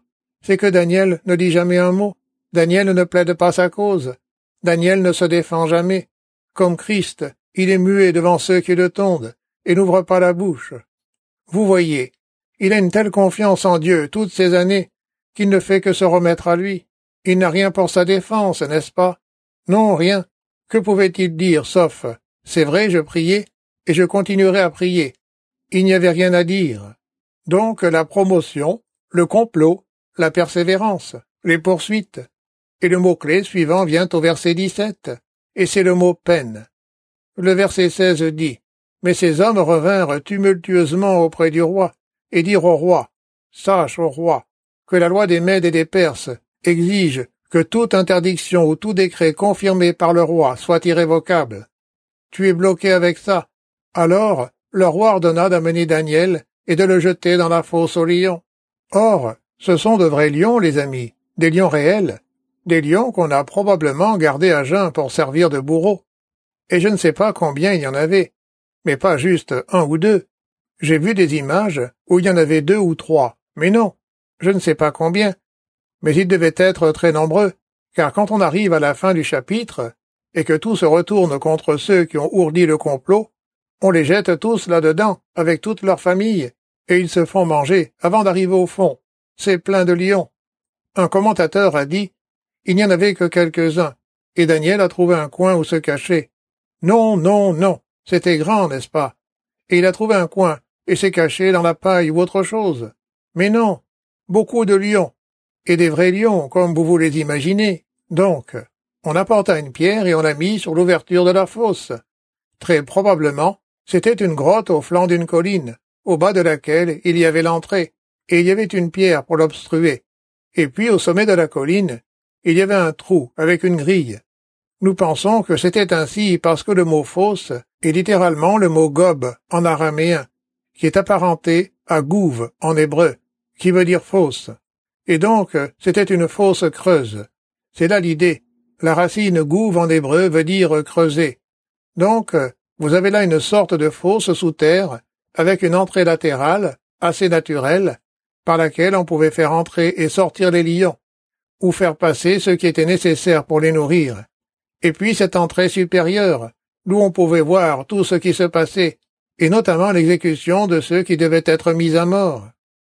c'est que Daniel ne dit jamais un mot. Daniel ne plaide pas sa cause. Daniel ne se défend jamais. Comme Christ, il est muet devant ceux qui le tondent, et n'ouvre pas la bouche. Vous voyez, il a une telle confiance en Dieu toutes ces années, qu'il ne fait que se remettre à lui. Il n'a rien pour sa défense, n'est-ce pas? Non, rien. Que pouvait-il dire, sauf « C'est vrai, je priais, et je continuerai à prier ». Il n'y avait rien à dire. Donc la promotion, le complot, la persévérance, les poursuites. Et le mot-clé suivant vient au verset 17, et c'est le mot « peine ». Le verset 16 dit « Mais ces hommes revinrent tumultueusement auprès du roi, et dirent au roi, « Sache, ô roi, que la loi des Mèdes et des Perses exige que toute interdiction ou tout décret confirmé par le roi soit irrévocable. Tu es bloqué avec ça. » Alors, le roi ordonna d'amener Daniel et de le jeter dans la fosse aux lions. Or, ce sont de vrais lions, les amis, des lions réels, des lions qu'on a probablement gardés à jeun pour servir de bourreaux. Et je ne sais pas combien il y en avait, mais pas juste un ou deux. J'ai vu des images où il y en avait 2 ou 3, mais non, je ne sais pas combien. Mais ils devaient être très nombreux, car quand on arrive à la fin du chapitre, et que tout se retourne contre ceux qui ont ourdi le complot, on les jette tous là-dedans, avec toute leur famille, et ils se font manger avant d'arriver au fond. C'est plein de lions. Un commentateur a dit, il n'y en avait que quelques-uns, et Daniel a trouvé un coin où se cacher. Non, non, non, c'était grand, n'est-ce pas? Et il a trouvé un coin, et s'est caché dans la paille ou autre chose. Mais non, beaucoup de lions, et des vrais lions, comme vous les imaginez. Donc, on apporta une pierre et on l'a mis sur l'ouverture de la fosse. Très probablement, c'était une grotte au flanc d'une colline, au bas de laquelle il y avait l'entrée, et il y avait une pierre pour l'obstruer. Et puis, au sommet de la colline, il y avait un trou avec une grille. Nous pensons que c'était ainsi parce que le mot fosse est littéralement le mot gob en araméen, qui est apparenté à gouv en hébreu, qui veut dire fosse. Et donc, c'était une fosse creuse. C'est là l'idée. La racine gouv en hébreu veut dire creuser. Donc, vous avez là une sorte de fosse sous terre, avec une entrée latérale, assez naturelle, par laquelle on pouvait faire entrer et sortir les lions, ou faire passer ce qui était nécessaire pour les nourrir. Et puis cette entrée supérieure, d'où on pouvait voir tout ce qui se passait, et notamment l'exécution de ceux qui devaient être mis à mort.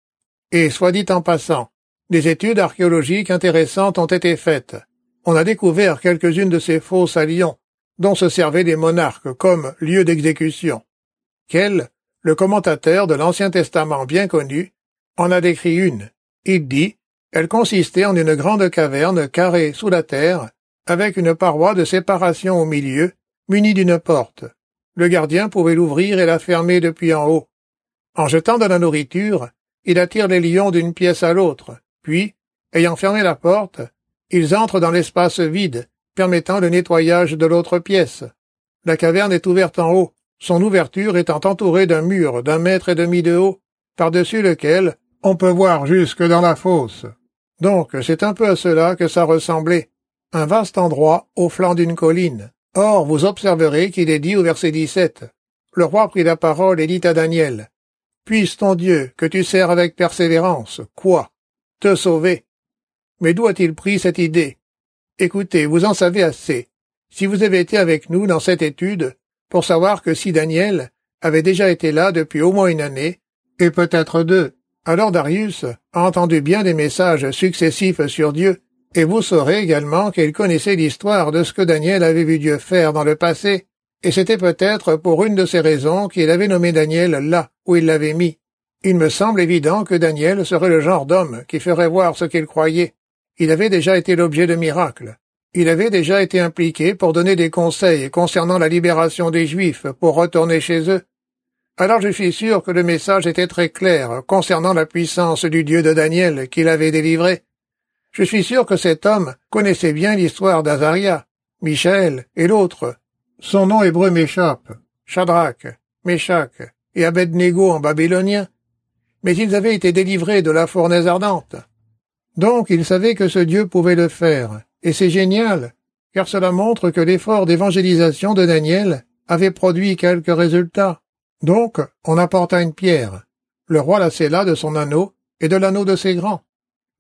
Et soit dit en passant, des études archéologiques intéressantes ont été faites. On a découvert quelques-unes de ces fosses à lions, dont se servaient les monarques comme lieu d'exécution. Quel, le commentateur de l'Ancien Testament bien connu, en a décrit une. Il dit, elle consistait en une grande caverne carrée sous la terre, avec une paroi de séparation au milieu, munie d'une porte. Le gardien pouvait l'ouvrir et la fermer depuis en haut. En jetant de la nourriture, il attire les lions d'une pièce à l'autre, puis, ayant fermé la porte, ils entrent dans l'espace vide, permettant le nettoyage de l'autre pièce. La caverne est ouverte en haut, son ouverture étant entourée d'un mur d'1,5 mètre de haut, par-dessus lequel on peut voir jusque dans la fosse. Donc c'est un peu à cela que ça ressemblait. Un vaste endroit au flanc d'une colline. Or, vous observerez qu'il est dit au verset 17. Le roi prit la parole et dit à Daniel, « Puisse ton Dieu, que tu sers avec persévérance, quoi? Te sauver. » Mais d'où a-t-il pris cette idée? Écoutez, vous en savez assez. Si vous avez été avec nous dans cette étude, pour savoir que si Daniel avait déjà été là depuis au moins 1 année, et peut-être 2, alors Darius a entendu bien des messages successifs sur Dieu, et vous saurez également qu'il connaissait l'histoire de ce que Daniel avait vu Dieu faire dans le passé, et c'était peut-être pour une de ces raisons qu'il avait nommé Daniel là où il l'avait mis. Il me semble évident que Daniel serait le genre d'homme qui ferait voir ce qu'il croyait. Il avait déjà été l'objet de miracles. Il avait déjà été impliqué pour donner des conseils concernant la libération des Juifs pour retourner chez eux. Alors je suis sûr que le message était très clair concernant la puissance du Dieu de Daniel qu'il avait délivré. Je suis sûr que cet homme connaissait bien l'histoire d'Azaria, Michaël et l'autre. Son nom hébreu m'échappe, Shadrach, Meshach et Abednego en babylonien. Mais ils avaient été délivrés de la fournaise ardente. Donc il savait que ce Dieu pouvait le faire, et c'est génial, car cela montre que l'effort d'évangélisation de Daniel avait produit quelques résultats. Donc on apporta une pierre. Le roi la scella de son anneau et de l'anneau de ses grands.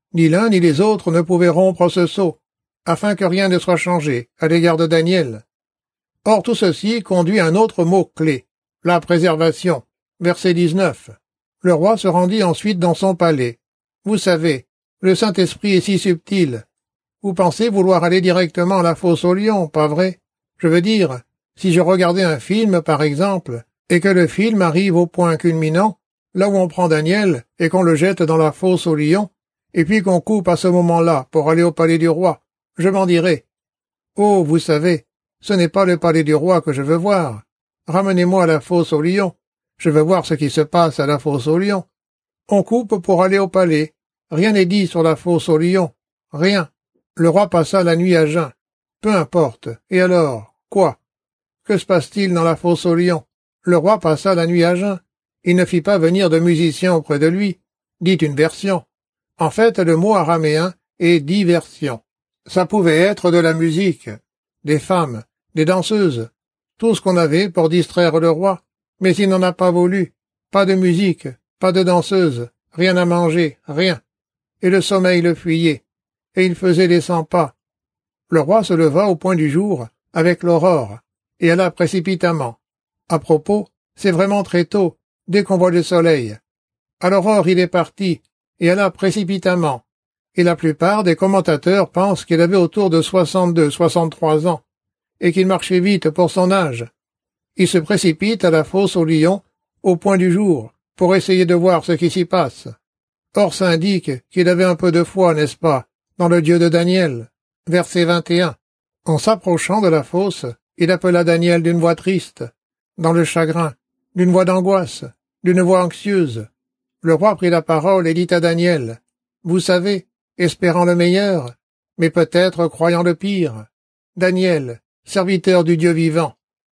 Ni l'un ni les autres ne pouvaient rompre ce sceau, afin que rien ne soit changé à l'égard de Daniel. Or tout ceci conduit à un autre mot clé, la préservation. Verset 19. Le roi se rendit ensuite dans son palais. Vous savez, le Saint-Esprit est si subtil. Vous pensez vouloir aller directement à la fosse aux lions, pas vrai? Je veux dire, si je regardais un film, par exemple, et que le film arrive au point culminant, là où on prend Daniel et qu'on le jette dans la fosse aux lions, et puis qu'on coupe à ce moment-là pour aller au palais du roi, je m'en dirais. Oh, vous savez, ce n'est pas le palais du roi que je veux voir. Ramenez-moi à la fosse aux lions. Je veux voir ce qui se passe à la fosse aux lions. On coupe pour aller au palais. Rien n'est dit sur la fosse aux lions. Rien. Le roi passa la nuit à jeun. Peu importe. Et alors, quoi? Que se passe-t-il dans la fosse aux lions? Le roi passa la nuit à jeun. Il ne fit pas venir de musiciens auprès de lui, dit une version. En fait, le mot araméen est diversion. Ça pouvait être de la musique, des femmes, des danseuses, tout ce qu'on avait pour distraire le roi, mais il n'en a pas voulu. Pas de musique, pas de danseuse, rien à manger, rien. Et le sommeil le fuyait, et il faisait les 100 pas. Le roi se leva au point du jour, avec l'aurore, et alla précipitamment. À propos, c'est vraiment très tôt, dès qu'on voit le soleil. À l'aurore il est parti, et alla précipitamment. Et la plupart des commentateurs pensent qu'il avait autour de 62-63 ans, et qu'il marchait vite pour son âge. Il se précipite à la fosse aux lions, au point du jour, pour essayer de voir ce qui s'y passe. Or ça indique qu'il avait un peu de foi, n'est-ce pas, dans le Dieu de Daniel. Verset 21. En s'approchant de la fosse, il appela Daniel d'une voix triste, dans le chagrin, d'une voix d'angoisse, d'une voix anxieuse. Le roi prit la parole et dit à Daniel, « Vous savez, espérant le meilleur, mais peut-être croyant le pire. Daniel, serviteur du Dieu vivant.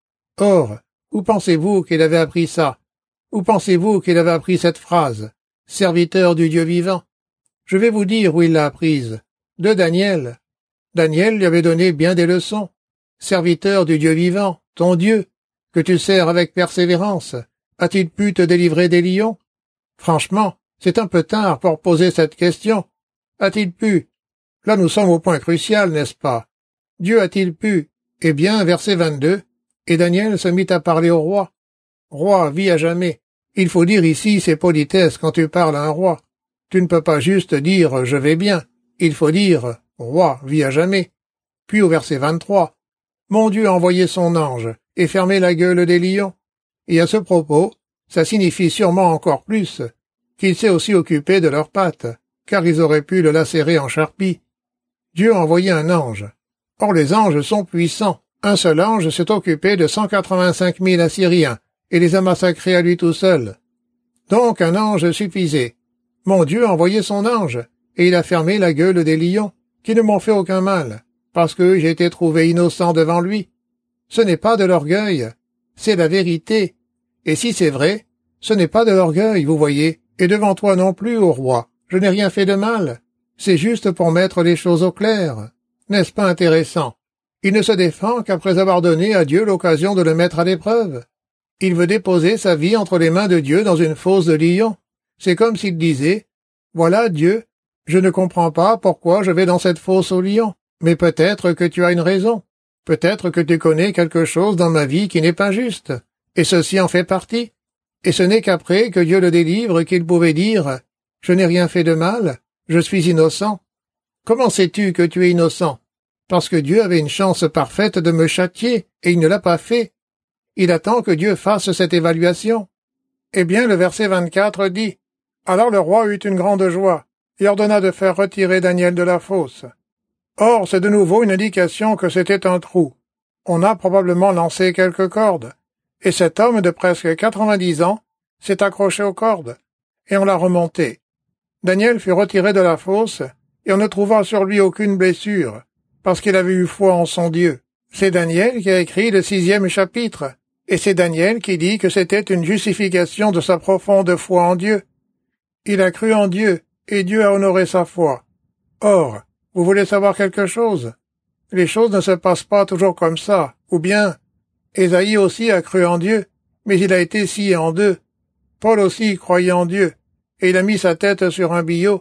Or, où pensez-vous qu'il avait appris ça? Où pensez-vous qu'il avait appris cette phrase? Serviteur du Dieu vivant. Je vais vous dire où il l'a apprise. De Daniel. Daniel lui avait donné bien des leçons. Serviteur du Dieu vivant, ton Dieu, que tu sers avec persévérance, a-t-il pu te délivrer des lions? Franchement, c'est un peu tard pour poser cette question. A-t-il pu? Là nous sommes au point crucial, n'est-ce pas? Dieu a-t-il pu? Eh bien, verset 22, et Daniel se mit à parler au roi. Roi, vis à jamais. Il faut dire ici, c'est politesse quand tu parles à un roi. Tu ne peux pas juste dire « je vais bien ». Il faut dire « roi, vis à jamais ». Puis au verset 23, « Mon Dieu a envoyé son ange et fermé la gueule des lions. » Et à ce propos, ça signifie sûrement encore plus qu'il s'est aussi occupé de leurs pattes, car ils auraient pu le lacérer en charpie. Dieu a envoyé un ange. Or les anges sont puissants. Un seul ange s'est occupé de 185 000 Assyriens et les a massacrés à lui tout seul. Donc un ange suffisait. Mon Dieu a envoyé son ange, et il a fermé la gueule des lions, qui ne m'ont fait aucun mal, parce que j'ai été trouvé innocent devant lui. Ce n'est pas de l'orgueil, c'est la vérité. Et si c'est vrai, ce n'est pas de l'orgueil, vous voyez, et devant toi non plus, ô roi, je n'ai rien fait de mal. C'est juste pour mettre les choses au clair. N'est-ce pas intéressant? Il ne se défend qu'après avoir donné à Dieu l'occasion de le mettre à l'épreuve. Il veut déposer sa vie entre les mains de Dieu dans une fosse de lions. C'est comme s'il disait, « Voilà, Dieu, je ne comprends pas pourquoi je vais dans cette fosse aux lions, mais peut-être que tu as une raison. Peut-être que tu connais quelque chose dans ma vie qui n'est pas juste, et ceci en fait partie. Et ce n'est qu'après que Dieu le délivre qu'il pouvait dire, « Je n'ai rien fait de mal, je suis innocent. » Comment sais-tu que tu es innocent? Parce que Dieu avait une chance parfaite de me châtier, et il ne l'a pas fait. Il attend que Dieu fasse cette évaluation. Eh bien, le verset 24 dit, « Alors le roi eut une grande joie, et ordonna de faire retirer Daniel de la fosse. » Or, c'est de nouveau une indication que c'était un trou. On a probablement lancé quelques cordes, et cet homme de presque 90 ans s'est accroché aux cordes, et on l'a remonté. Daniel fut retiré de la fosse, et on ne trouva sur lui aucune blessure, parce qu'il avait eu foi en son Dieu. C'est Daniel qui a écrit le 6e chapitre, et c'est Daniel qui dit que c'était une justification de sa profonde foi en Dieu. Il a cru en Dieu, et Dieu a honoré sa foi. Or, vous voulez savoir quelque chose? Les choses ne se passent pas toujours comme ça, ou bien, Ésaïe aussi a cru en Dieu, mais il a été scié en deux. Paul aussi croyait en Dieu, et il a mis sa tête sur un billot,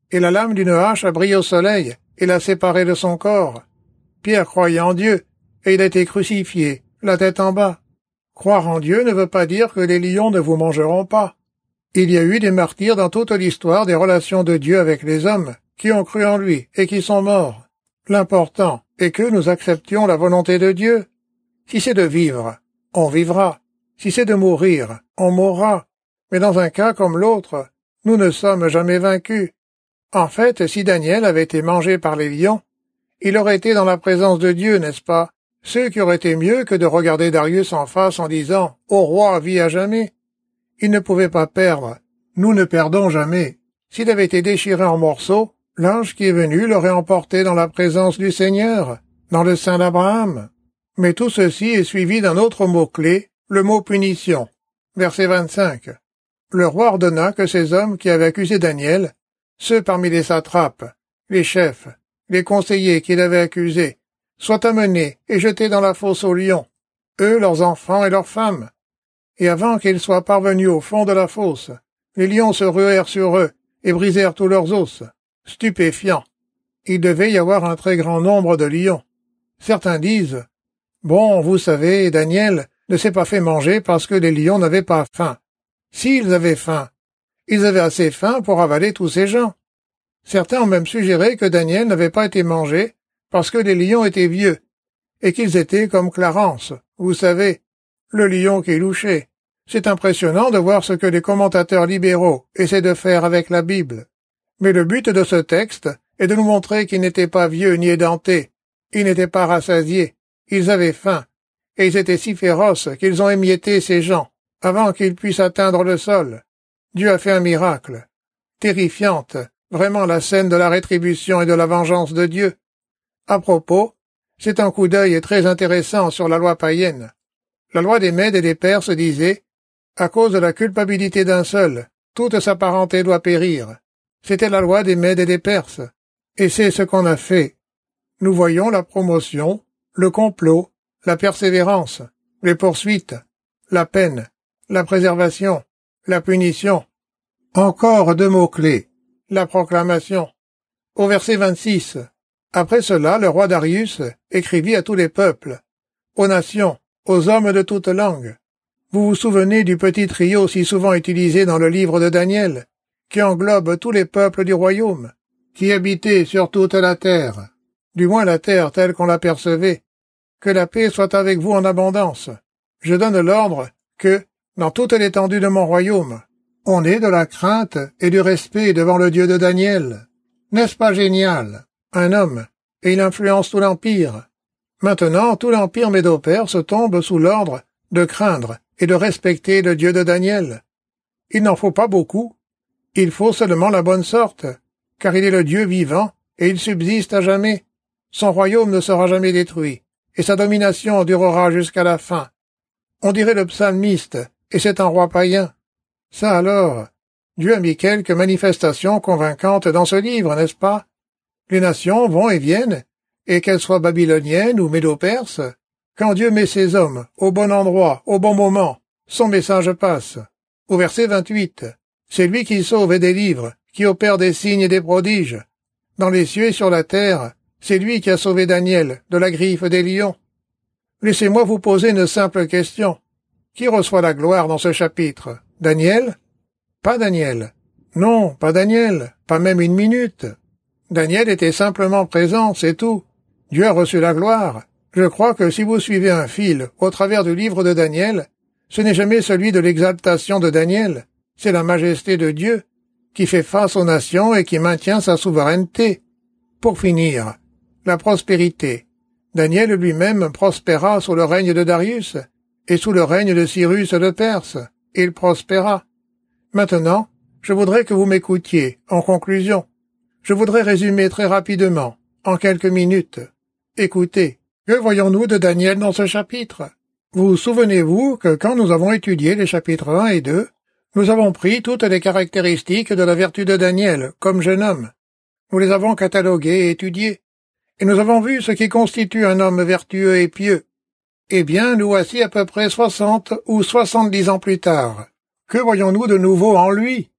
et la lame d'une hache a brillé au soleil, et l'a séparé de son corps. Pierre croyait en Dieu, et il a été crucifié, la tête en bas. Croire en Dieu ne veut pas dire que les lions ne vous mangeront pas. Il y a eu des martyrs dans toute l'histoire des relations de Dieu avec les hommes, qui ont cru en lui et qui sont morts. L'important est que nous acceptions la volonté de Dieu. Si c'est de vivre, on vivra. Si c'est de mourir, on mourra. Mais dans un cas comme l'autre, nous ne sommes jamais vaincus. En fait, si Daniel avait été mangé par les lions, il aurait été dans la présence de Dieu, n'est-ce pas? Ce qui aurait été mieux que de regarder Darius en face en disant « Ô roi, vis à jamais ». Il ne pouvait pas perdre. Nous ne perdons jamais. S'il avait été déchiré en morceaux, l'ange qui est venu l'aurait emporté dans la présence du Seigneur, dans le sein d'Abraham. Mais tout ceci est suivi d'un autre mot-clé, le mot punition. Verset 25. Le roi ordonna que ces hommes qui avaient accusé Daniel, ceux parmi les satrapes, les chefs, les conseillers qu'il avait accusés, soient amenés et jetés dans la fosse aux lions, eux, leurs enfants et leurs femmes. Et avant qu'ils soient parvenus au fond de la fosse, les lions se ruèrent sur eux et brisèrent tous leurs os. Stupéfiant. Il devait y avoir un très grand nombre de lions. Certains disent « Bon, vous savez, Daniel ne s'est pas fait manger parce que les lions n'avaient pas faim. S'ils avaient faim, ils avaient assez faim pour avaler tous ces gens. » Certains ont même suggéré que Daniel n'avait pas été mangé parce que les lions étaient vieux, et qu'ils étaient comme Clarence, vous savez, le lion qui louchait. C'est impressionnant de voir ce que les commentateurs libéraux essaient de faire avec la Bible. Mais le but de ce texte est de nous montrer qu'ils n'étaient pas vieux ni édentés, ils n'étaient pas rassasiés, ils avaient faim, et ils étaient si féroces qu'ils ont émietté ces gens, avant qu'ils puissent atteindre le sol. Dieu a fait un miracle. Terrifiante, vraiment la scène de la rétribution et de la vengeance de Dieu. À propos, c'est un coup d'œil très intéressant sur la loi païenne. La loi des Mèdes et des Perses disait « À cause de la culpabilité d'un seul, toute sa parenté doit périr ». C'était la loi des Mèdes et des Perses. Et c'est ce qu'on a fait. Nous voyons la promotion, le complot, la persévérance, les poursuites, la peine, la préservation, la punition. Encore deux mots-clés. La proclamation. Au verset 26. Après cela, le roi Darius écrivit à tous les peuples, aux nations, aux hommes de toute langue. Vous vous souvenez du petit trio si souvent utilisé dans le livre de Daniel, qui englobe tous les peuples du royaume, qui habitaient sur toute la terre, du moins la terre telle qu'on l'apercevait. Que la paix soit avec vous en abondance. Je donne l'ordre que, dans toute l'étendue de mon royaume, on ait de la crainte et du respect devant le Dieu de Daniel. N'est-ce pas génial? Un homme, et il influence tout l'Empire. Maintenant, tout l'Empire médo-perse tombe sous l'ordre de craindre et de respecter le Dieu de Daniel. Il n'en faut pas beaucoup. Il faut seulement la bonne sorte, car il est le Dieu vivant et il subsiste à jamais. Son royaume ne sera jamais détruit, et sa domination durera jusqu'à la fin. On dirait le psalmiste, et c'est un roi païen. Ça alors, Dieu a mis quelques manifestations convaincantes dans ce livre, n'est-ce pas? Les nations vont et viennent, et qu'elles soient babyloniennes ou médo-perses, quand Dieu met ses hommes au bon endroit, au bon moment, son message passe. Au verset 28, c'est lui qui sauve et délivre, qui opère des signes et des prodiges. Dans les cieux et sur la terre, c'est lui qui a sauvé Daniel de la griffe des lions. Laissez-moi vous poser une simple question. Qui reçoit la gloire dans ce chapitre? Daniel? Pas Daniel. Non, pas Daniel, pas même une minute. Daniel était simplement présent, c'est tout. Dieu a reçu la gloire. Je crois que si vous suivez un fil au travers du livre de Daniel, ce n'est jamais celui de l'exaltation de Daniel, c'est la majesté de Dieu, qui fait face aux nations et qui maintient sa souveraineté. Pour finir, la prospérité. Daniel lui-même prospéra sous le règne de Darius, et sous le règne de Cyrus de Perse. Il prospéra. Maintenant, je voudrais que vous m'écoutiez, en conclusion. Je voudrais résumer très rapidement, en quelques minutes. Écoutez, que voyons-nous de Daniel dans ce chapitre? Vous souvenez-vous que quand nous avons étudié les chapitres 1 et 2, nous avons pris toutes les caractéristiques de la vertu de Daniel, comme jeune homme. Nous les avons cataloguées et étudiées, et nous avons vu ce qui constitue un homme vertueux et pieux. Eh bien, nous voici à peu près 60 ou 70 ans plus tard. Que voyons-nous de nouveau en lui?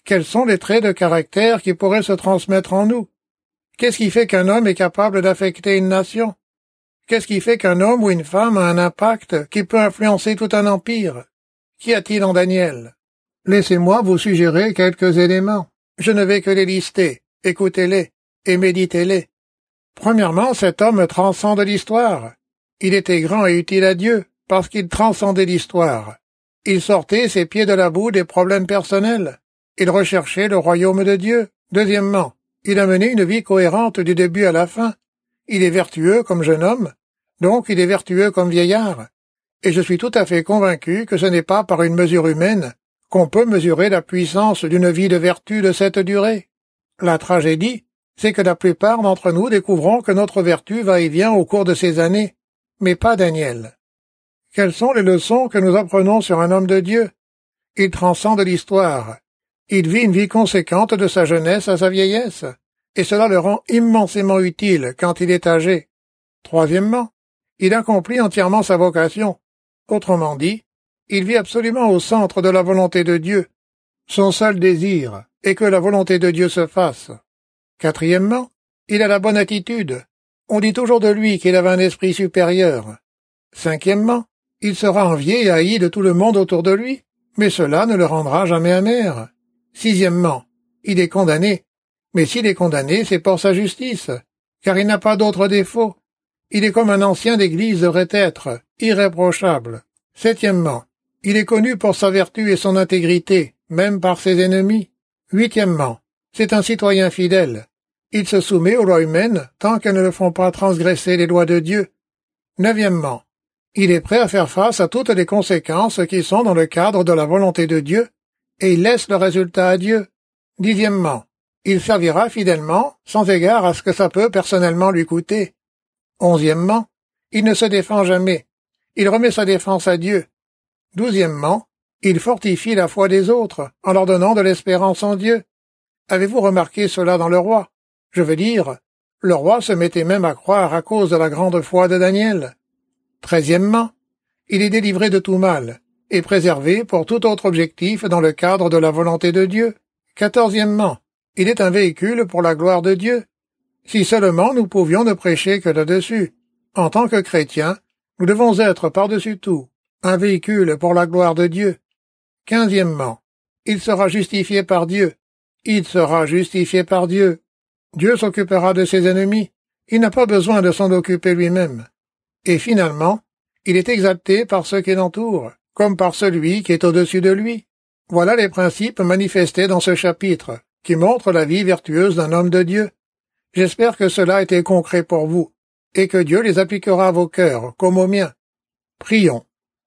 Quels sont les traits de caractère qui pourraient se transmettre en nous? Qu'est-ce qui fait qu'un homme est capable d'affecter une nation? Qu'est-ce qui fait qu'un homme ou une femme a un impact qui peut influencer tout un empire? Qu'y a-t-il en Daniel? Laissez-moi vous suggérer quelques éléments. Je ne vais que les lister. Écoutez-les et méditez-les. Premièrement, cet homme transcende l'histoire. Il était grand et utile à Dieu parce qu'il transcendait l'histoire. Il sortait ses pieds de la boue des problèmes personnels. Il recherchait le royaume de Dieu. Deuxièmement, il a mené une vie cohérente du début à la fin. Il est vertueux comme jeune homme, donc il est vertueux comme vieillard. Et je suis tout à fait convaincu que ce n'est pas par une mesure humaine qu'on peut mesurer la puissance d'une vie de vertu de cette durée. La tragédie, c'est que la plupart d'entre nous découvrons que notre vertu va et vient au cours de ces années, mais pas Daniel. Quelles sont les leçons que nous apprenons sur un homme de Dieu? Il transcende l'histoire. Il vit une vie conséquente de sa jeunesse à sa vieillesse, et cela le rend immensément utile quand il est âgé. Troisièmement, il accomplit entièrement sa vocation. Autrement dit, il vit absolument au centre de la volonté de Dieu. Son seul désir est que la volonté de Dieu se fasse. Quatrièmement, il a la bonne attitude. On dit toujours de lui qu'il avait un esprit supérieur. Cinquièmement, il sera envié et haï de tout le monde autour de lui, mais cela ne le rendra jamais amer. Sixièmement, il est condamné. Mais s'il est condamné, c'est pour sa justice, car il n'a pas d'autre défaut. Il est comme un ancien d'Église devrait être, irréprochable. Septièmement, il est connu pour sa vertu et son intégrité, même par ses ennemis. Huitièmement, c'est un citoyen fidèle. Il se soumet aux lois humaines tant qu'elles ne le font pas transgresser les lois de Dieu. Neuvièmement, il est prêt à faire face à toutes les conséquences qui sont dans le cadre de la volonté de Dieu, et il laisse le résultat à Dieu. Dixièmement, il servira fidèlement, sans égard à ce que ça peut personnellement lui coûter. Onzièmement, il ne se défend jamais. Il remet sa défense à Dieu. Douzièmement, il fortifie la foi des autres, en leur donnant de l'espérance en Dieu. Avez-vous remarqué cela dans le roi? Je veux dire, le roi se mettait même à croire à cause de la grande foi de Daniel. Treizièmement, il est délivré de tout mal, et préservé pour tout autre objectif dans le cadre de la volonté de Dieu. Quatorzièmement, il est un véhicule pour la gloire de Dieu. Si seulement nous pouvions ne prêcher que là-dessus. En tant que chrétiens, nous devons être par-dessus tout un véhicule pour la gloire de Dieu. Quinzièmement, il sera justifié par Dieu. Il sera justifié par Dieu. Dieu s'occupera de ses ennemis. Il n'a pas besoin de s'en occuper lui-même. Et finalement, il est exalté par ceux qui l'entourent, comme par celui qui est au-dessus de lui. Voilà les principes manifestés dans ce chapitre, qui montrent la vie vertueuse d'un homme de Dieu. J'espère que cela a été concret pour vous, et que Dieu les appliquera à vos cœurs, comme au mien. Prions.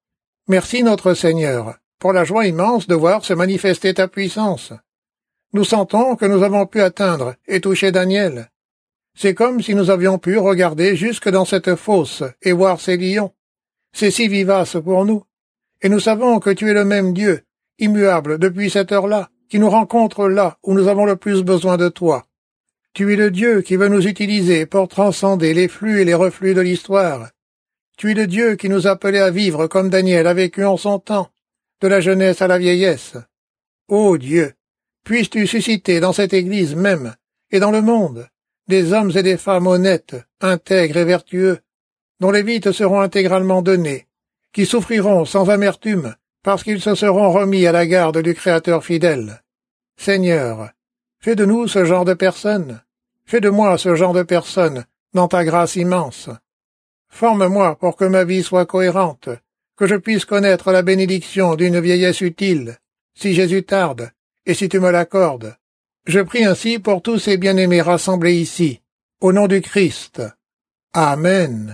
Merci notre Seigneur, pour la joie immense de voir se manifester ta puissance. Nous sentons que nous avons pu atteindre et toucher Daniel. C'est comme si nous avions pu regarder jusque dans cette fosse et voir ces lions. C'est si vivace pour nous. Et nous savons que tu es le même Dieu, immuable depuis cette heure-là, qui nous rencontre là où nous avons le plus besoin de toi. Tu es le Dieu qui veut nous utiliser pour transcender les flux et les reflux de l'histoire. Tu es le Dieu qui nous appelait à vivre comme Daniel a vécu en son temps, de la jeunesse à la vieillesse. Ô Dieu, puisses-tu susciter dans cette Église même, et dans le monde, des hommes et des femmes honnêtes, intègres et vertueux, dont les vies te seront intégralement données, qui souffriront sans amertume, parce qu'ils se seront remis à la garde du Créateur fidèle. Seigneur, fais de nous ce genre de personnes. Fais de moi ce genre de personnes, dans ta grâce immense. Forme-moi pour que ma vie soit cohérente, que je puisse connaître la bénédiction d'une vieillesse utile, si Jésus tarde, et si tu me l'accordes. Je prie ainsi pour tous ces bien-aimés rassemblés ici, au nom du Christ. Amen.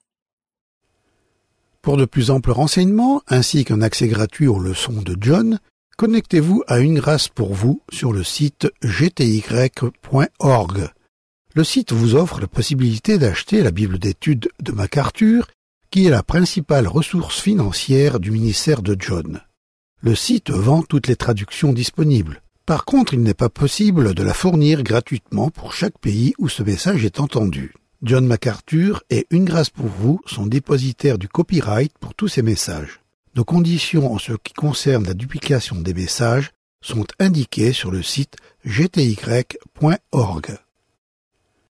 Pour de plus amples renseignements, ainsi qu'un accès gratuit aux leçons de John, connectez-vous à Une Grâce pour vous sur le site gty.org. Le site vous offre la possibilité d'acheter la Bible d'études de MacArthur, qui est la principale ressource financière du ministère de John. Le site vend toutes les traductions disponibles. Par contre, il n'est pas possible de la fournir gratuitement pour chaque pays où ce message est entendu. John MacArthur et Une Grâce pour vous sont dépositaires du copyright pour tous ces messages. Nos conditions en ce qui concerne la duplication des messages sont indiqués sur le site gty.org.